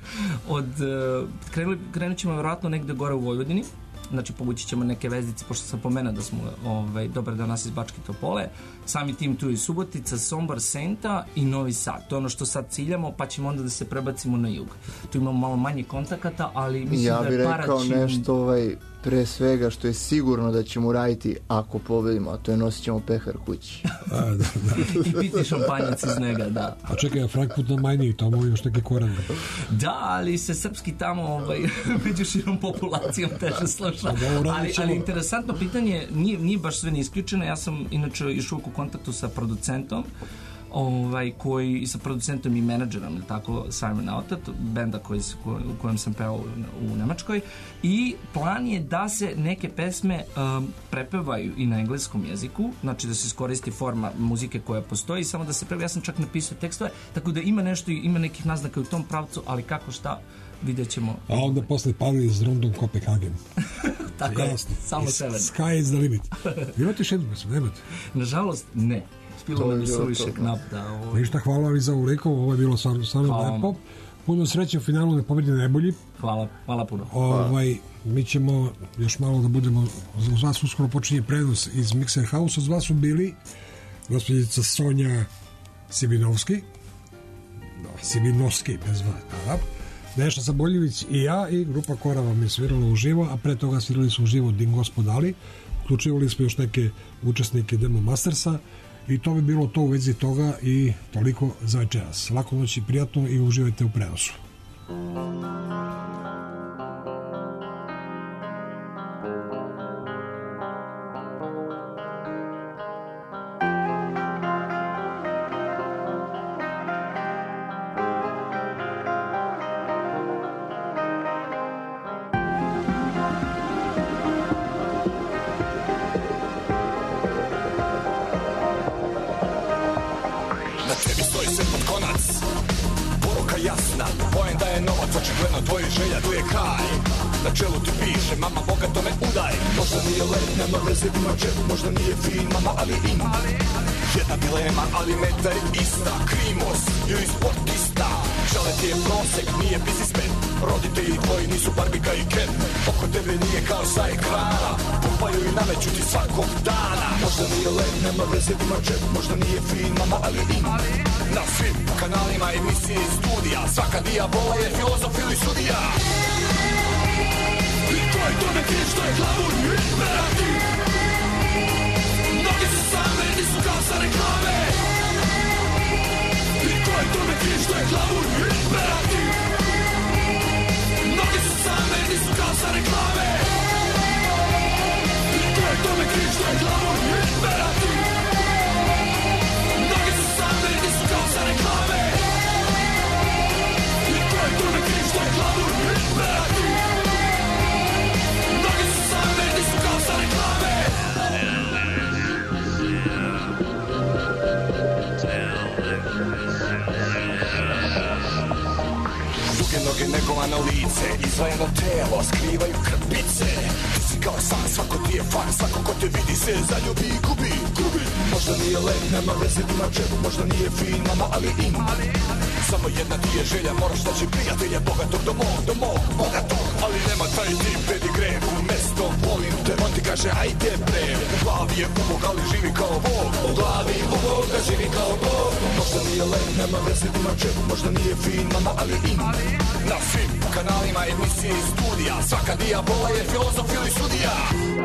Krenut ćemo vjerojatno negde gore u Vojvodini. Znači povući ćemo neke vezdice, pošto sam pomenuo da smo dobar dan nas iz Bačke Topole, sami tim tu i Subotica, Sombor, Senta i Novi Sad. To je ono što sad ciljamo, pa ćemo onda da se prebacimo na jug. Tu imamo malo manje kontakata, ali mislim ja da je Paraćin... Ja bih rekao nešto pre svega što je sigurno da ćemo uraditi ako pobedimo, a to je nosit ćemo pehar kući. Da. I piti šampanjac iz njega, da. A čekaj, Frankfurt na Majni, tamo još neki koran. Da, ali se srpski tamo među širom populacijom teže sluša. Ali interesantno pitanje, nije baš sve neisključeno. Ja sam inače još uvijek u kontaktu sa producentom, koji sa producentom i menadžerom, tako, Simon Autat, benda u kojem sam pevao u Nemačkoj, i plan je da se neke pesme prepevaju i na engleskom jeziku, znači da se iskoristi forma muzike koja postoji, samo da se prepeva. Ja sam čak napisao tekstove, tako da ima nešto, ima nekih naznaka u tom pravcu, ali kako šta, vidjet ćemo. A onda posle pali iz London, Kopenhagen. Tako je, samo sever. Sky is the limit. Imate još jednu pesmu, nemate? Nažalost, ne. Spilo mi su više knap da... Ništa, hvala vam za uliko, ovo je bilo stvarno lepo. Puno sreće u finalu, ne pobedi najbolji. Hvala puno. Mi ćemo još malo da budemo, uz vas uskoro počinje prenos iz Mixer House, uz vas su bili gospođica Sonja Sibinovski, bez vas, Neša Saboljević i ja, i grupa Kora vam je svirala uživo, a pre toga svirali su uživo Din Gospodali, uključivali smo još neke učesnike Demo Mastersa, i to bi bilo to u vezi toga i toliko za večeras. Lako noć i prijatno i uživajte u prenosu. Možda nije fin, mama, ali ima jedna dilema, ali meta je ista. Krimos ili sportista, žalet je prosek, nije biznismen. Roditelji tvoji nisu Barbika i Ken. Oko tebe nije kao sa ekrana, pumpaju i nameću ti svakog dana. Možda nije lep, nema veze, ima džep. Možda nije fin, mama, ali ima. Na svim kanalima emisije i studija, svaka dijabola je filozof ili sudija. I to je tome kriv što je glavur imperativ. Mnogi su same, nisu kao sa reklame. I ko je tome kriv što je glavur imperativ. Mnogi su same, nisu kao sa reklame. I ko je tome kriv što je glavur imperativ. Mnogi su same, nisu kao sa reklame. I ko je tome kriv što je glavur imperativ. Mnogi su same, nisu kao sa reklame. Tell Razdvojeno telo, skrivaju krpice. Ti si kao san, svako ti je fan, svako ko te vidi se zaljubi i gubi. Možda nije lep, nema veze, ima čepu, možda nije fin, mama, ali in. Samo jedna ti je želja, moraš naći prijatelja bogatog do mog bogatog. Ali nema taj tip pedigre, u mesto volim te, on ti kaže ajde bre. U glavi je ubog, ali živi kao Bog. U glavi ubog, da živi kao Bog. Možda nije lep, nema veze, ima čepu, možda nije fin, mama, ali in. Na svim kanalima emisije i studija, svaka dijabola je filozof ili sudija.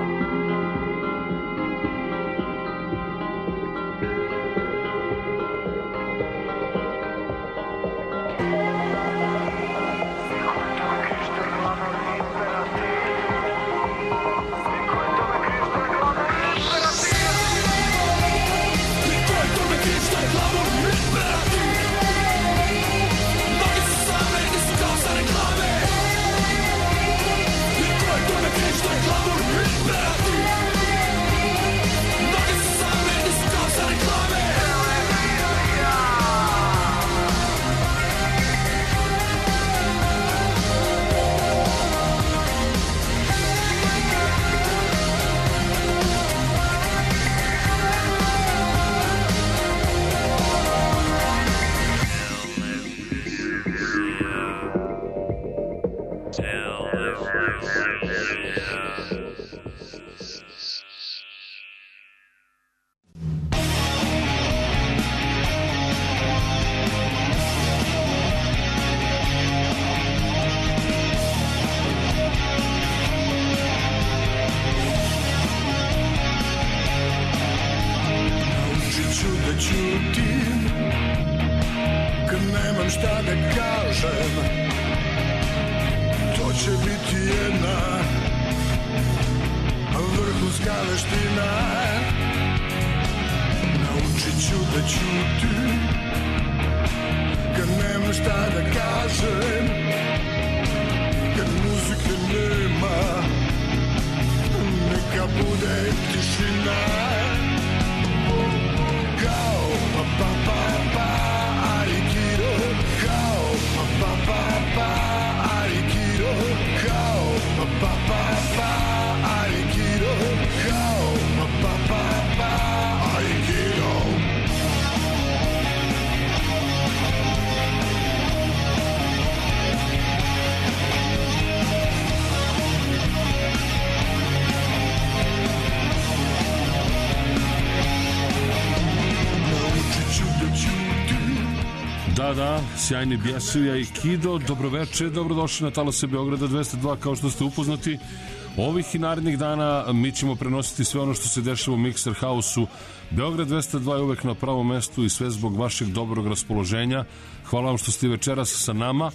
Da, sjajni Bjesuja i Kido. Dobroveče, dobrodošli na Talase Beograda 202, kao što ste upoznati. Ovih i narednih dana mi ćemo prenositi sve ono što se dešava u Mixer House-u. Beograd 202 je uvek na pravom mestu i sve zbog vašeg dobrog raspoloženja. Hvala vam što ste večeras sa nama.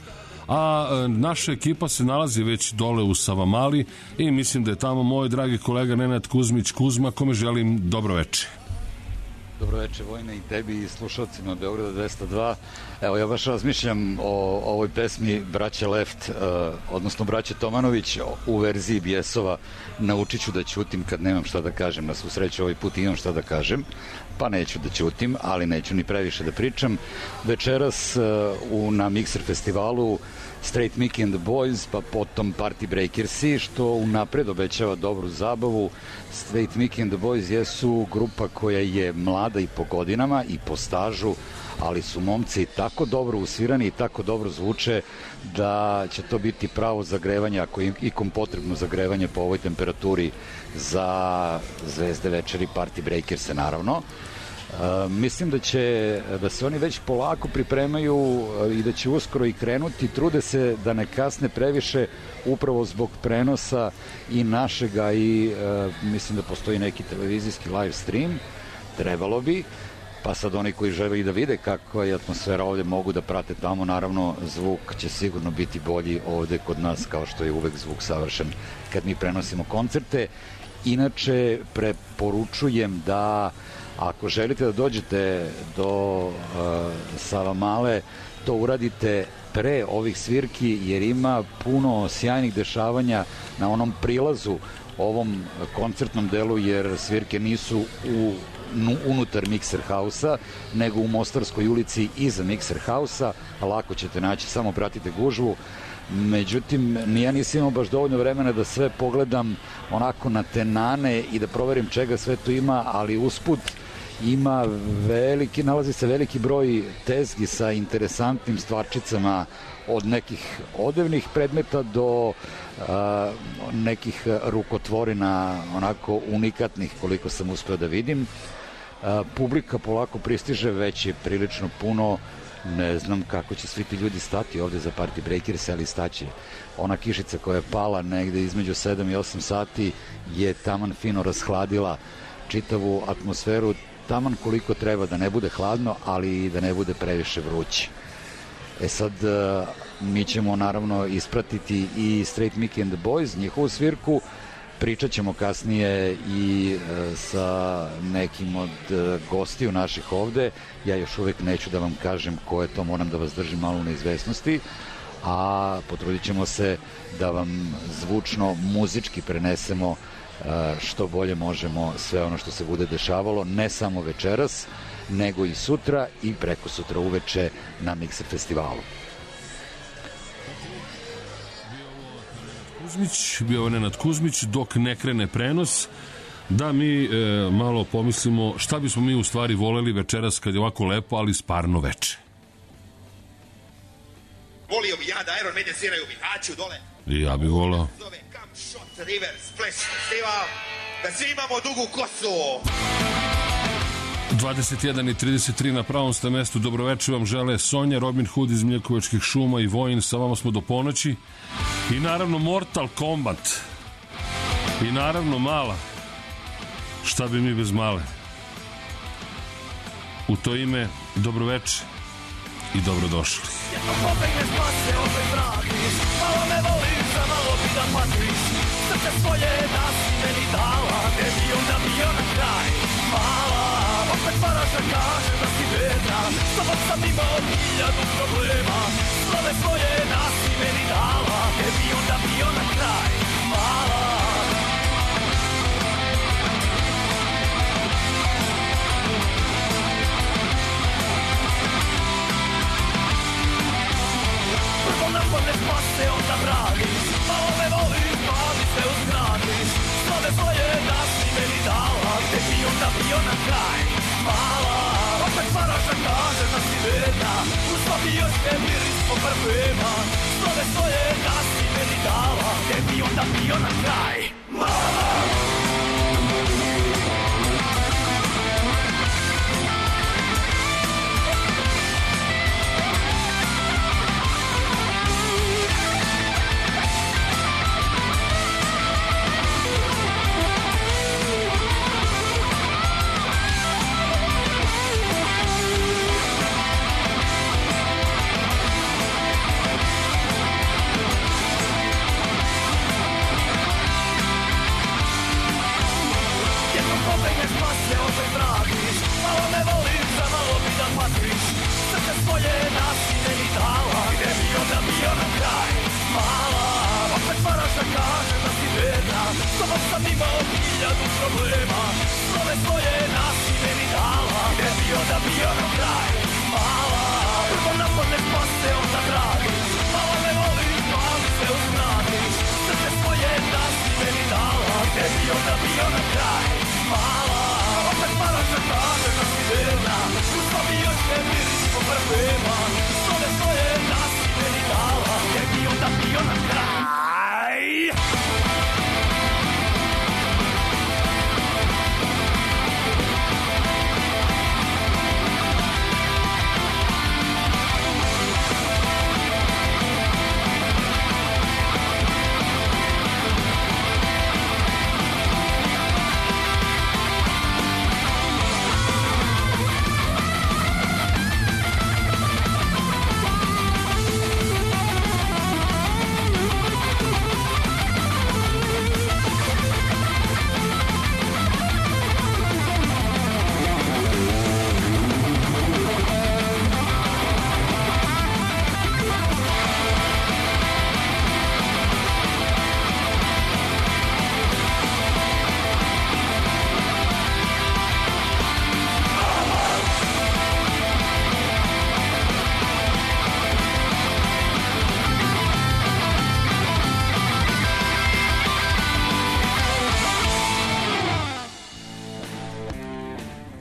A naša ekipa se nalazi već dole u Savamali i mislim da je tamo moj dragi kolega Nenad Kuzmić Kuzma, kome želim dobroveče. Dobroveče Vojne i tebi i slušalcima od Beograda 202. Evo, ja baš razmišljam o ovoj pesmi Braće Left, odnosno Braće Tomanović u verziji Bjesova. Naučit ću da ćutim kad nemam šta da kažem. Na svu sreću ovaj put imam šta da kažem, pa neću da ćutim, ali neću ni previše da pričam. Večeras na Mixer festivalu Straight Mickey and the Boys, pa potom Party Breakersi, što unapred obećava dobru zabavu. Straight Mickey and the Boys jesu grupa koja je mlada i po godinama i po stažu, ali su momci tako dobro usvirani i tako dobro zvuče da će to biti pravo zagrevanje, ako je ikom potrebno zagrevanje po ovoj temperaturi za Zvezde večeri, Party Breakerse naravno. Mislim da se oni već polako pripremaju i da će uskoro i krenuti. Trude se da ne kasne previše upravo zbog prenosa i našega i mislim da postoji neki televizijski live stream. Trebalo bi. Pa sad oni koji žele i da vide kakva je atmosfera ovde mogu da prate tamo. Naravno, zvuk će sigurno biti bolji ovde kod nas, kao što je uvek zvuk savršen kad mi prenosimo koncerte. Inače, preporučujem da ako želite da dođete do Savamale, to uradite pre ovih svirki, jer ima puno sjajnih dešavanja na onom prilazu ovom koncertnom delu, jer svirke nisu unutar Mixer House-a, nego u Mostarskoj ulici iza Mixer House-a. Lako ćete naći, samo pratite gužvu. Međutim, ja nisam imao baš dovoljno vremena da sve pogledam onako na tenane i da proverim čega sve tu ima, ali usput nalazi se veliki broj tezgi sa interesantnim stvarčicama, od nekih odevnih predmeta do nekih rukotvorina, onako unikatnih koliko sam uspeo da vidim. Publika polako pristiže, već je prilično puno. Ne znam kako će svi ti ljudi stati ovde za Party Breakers, ali staće. Ona kišica koja je pala negde između 7 i 8 sati je taman fino rashladila čitavu atmosferu, taman koliko treba da ne bude hladno, ali i da ne bude previše vruće. Sad, mi ćemo naravno ispratiti i Straight Mickey and the Boys, njihovu svirku. Pričat ćemo kasnije i sa nekim od gostiju naših ovde. Ja još uvek neću da vam kažem ko je to, moram da vas držim malo u neizvesnosti, a potrudit ćemo se da vam zvučno, muzički prenesemo što bolje možemo sve ono što se bude dešavalo, ne samo večeras, nego i sutra i preko sutra uveče na Mikser festivalu. Bio ovo Nenad Kuzmić, dok ne krene prenos, da mi malo pomislimo šta bismo mi u stvari voleli večeras kad je ovako lepo, ali sparno veče. Volio bi ja da Iron Maiden sviraju u Bihaću dole. I ja bih volao. Zove Come Shot River Splash Festival, da svi imamo dugu kosu. 21:33 na pravom ste mestu. Dobroveče vam žele Sonja, Robin Hood iz Mljekovačkih šuma i Vojin. Sa vama smo do ponoći. I naravno Mortal Kombat. I naravno Mala. Šta bi mi bez Male? U to ime dobroveče i dobrodošli. Jedno pobegne spase, opet vratiš. Malo me voliš, a malo bi da patriš. Srce svoje nasi meni dala, ne bi onda bio na kraj. Mala, opet paraš da kaže da si bedna. S tobom sam imao 1000 problema. Slove svoje nasi meni dala, ne bi onda bio na kraj. Mala. Prvo napadne spase, onda braniš. Malo me voliš, pa mi se uzgradiš. Slove svoje nasi meni dala, ne bi onda bio na kraj. Mala, opet paraš da kaže da si bedna. Uzma mi još ne miris po parfema. Slove svoje nasi meni dala, ne bi onda bio na kraj. Mala. Pobegne spase, opet vratiš. Malo me voliš, a malo bi da patriš. Srce svoje nasi meni dala, gde bi onda bio na kraj. Mala, opet paraš da kaže da si bedna. S tobom sam imao 1000 problema. Slove svoje nasi meni dala, gde bi onda bio na kraj. Mala, prvo napadne spase, onda braniš. Malo me voliš, pa mi se uzgradiš. Srce svoje nasi meni dala, gde bi onda bio na kraj. Mala, opet paraš da kaže da si bedna. Uzma mi još ne miris po parfema. Slove svoje nasi meni dala, gde bi onda bio na kraj.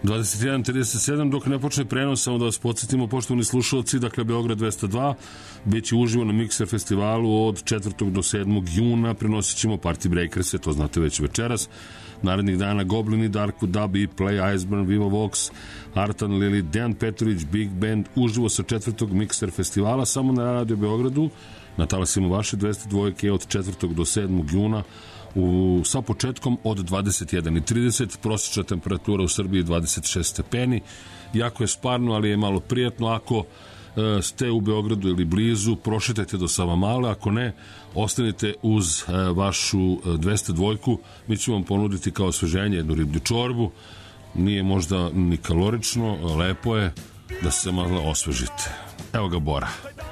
21:37, dok ne počne prenos, samo da vas podsjetimo, poštovani slušalci, dakle Beograd 202 bit će uživo na Mixer festivalu od 4. do 7. juna, prenosit ćemo Party Breakers, to znate već večeras. Narednih dana Goblini, Darkwood, Dub, Play, Iceburn, Viva Vox, Artan Lili, Dejan Petrović, Big Band, uživo sa 4. Mixer festivala, samo na Radio Beogradu, na talasima vaše 202 od 4. do 7. juna, sa početkom od 21:30, prosječna temperatura u Srbiji 26 stepeni, jako je sparno, ali je malo prijatno. Ako ste u Beogradu ili blizu, prošetajte do Savamale, ako ne, ostanite uz vašu 202, mi ćemo vam ponuditi kao osveženje jednu riblju čorbu, nije možda ni kalorično, lepo je da se malo osvežite. Evo ga Bora.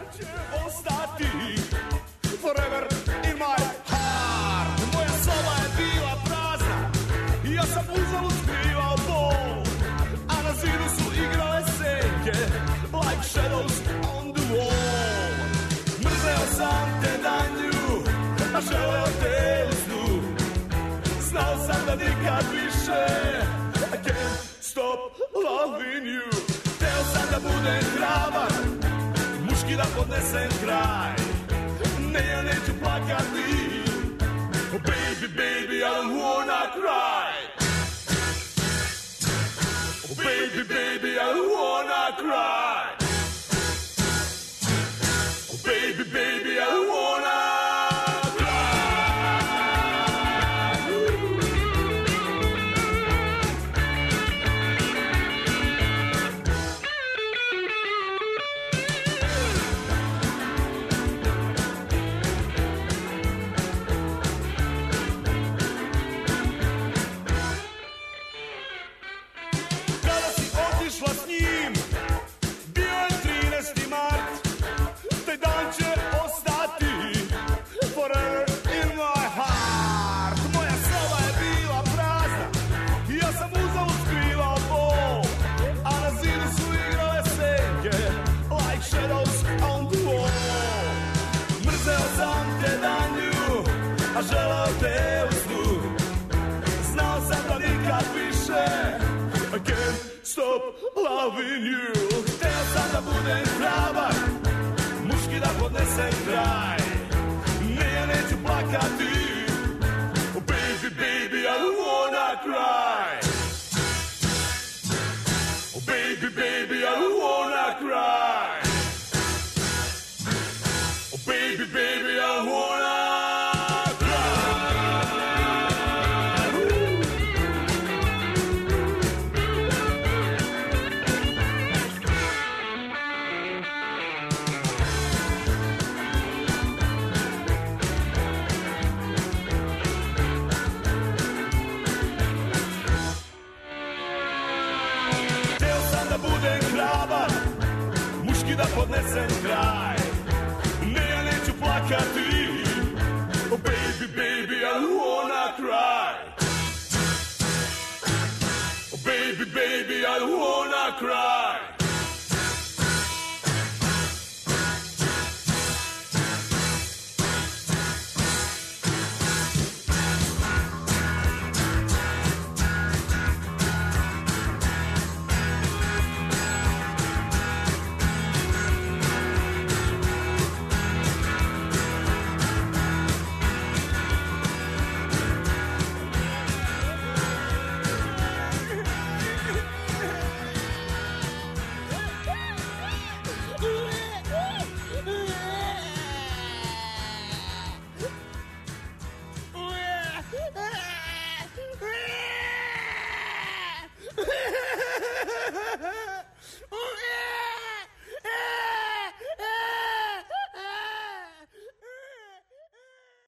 Ja sam uzalud skrivao bol, a na zidu su igrale senke, like shadows on the wall. Mrzeo sam te danju, a želeo te u snu. Znao sam da nikad više, I can't stop loving you. Teo sam da budem hrabar, muški da podnesem kraj. Ne, ja neću plakati, oh baby, baby, I don't wanna cry. Oh baby, baby, I don't wanna cry. Oh baby, baby, I don't wanna s njim, bio je 13. mart, taj dan će ostati forever in my heart. Moja soba je bila prazna, ja sam uzalud skrivao bol, a na zidu su igrale senke, like shadows on the wall. Mrzeo sam te danju, a želeo te u snu. Znao sam da nikad više, I can't stop loving you. Hteo sam da budem hrabar, muški da podnesem kraj. Ne, ja neću plakati, oh baby, baby, I don't wanna cry. Oh baby, baby, I don't wanna cry. Oh baby, baby, I don't wanna da podnesem kraj. Ne, ja neću plakati, oh baby, baby, I don't wanna cry. Oh baby, baby, I don't wanna cry.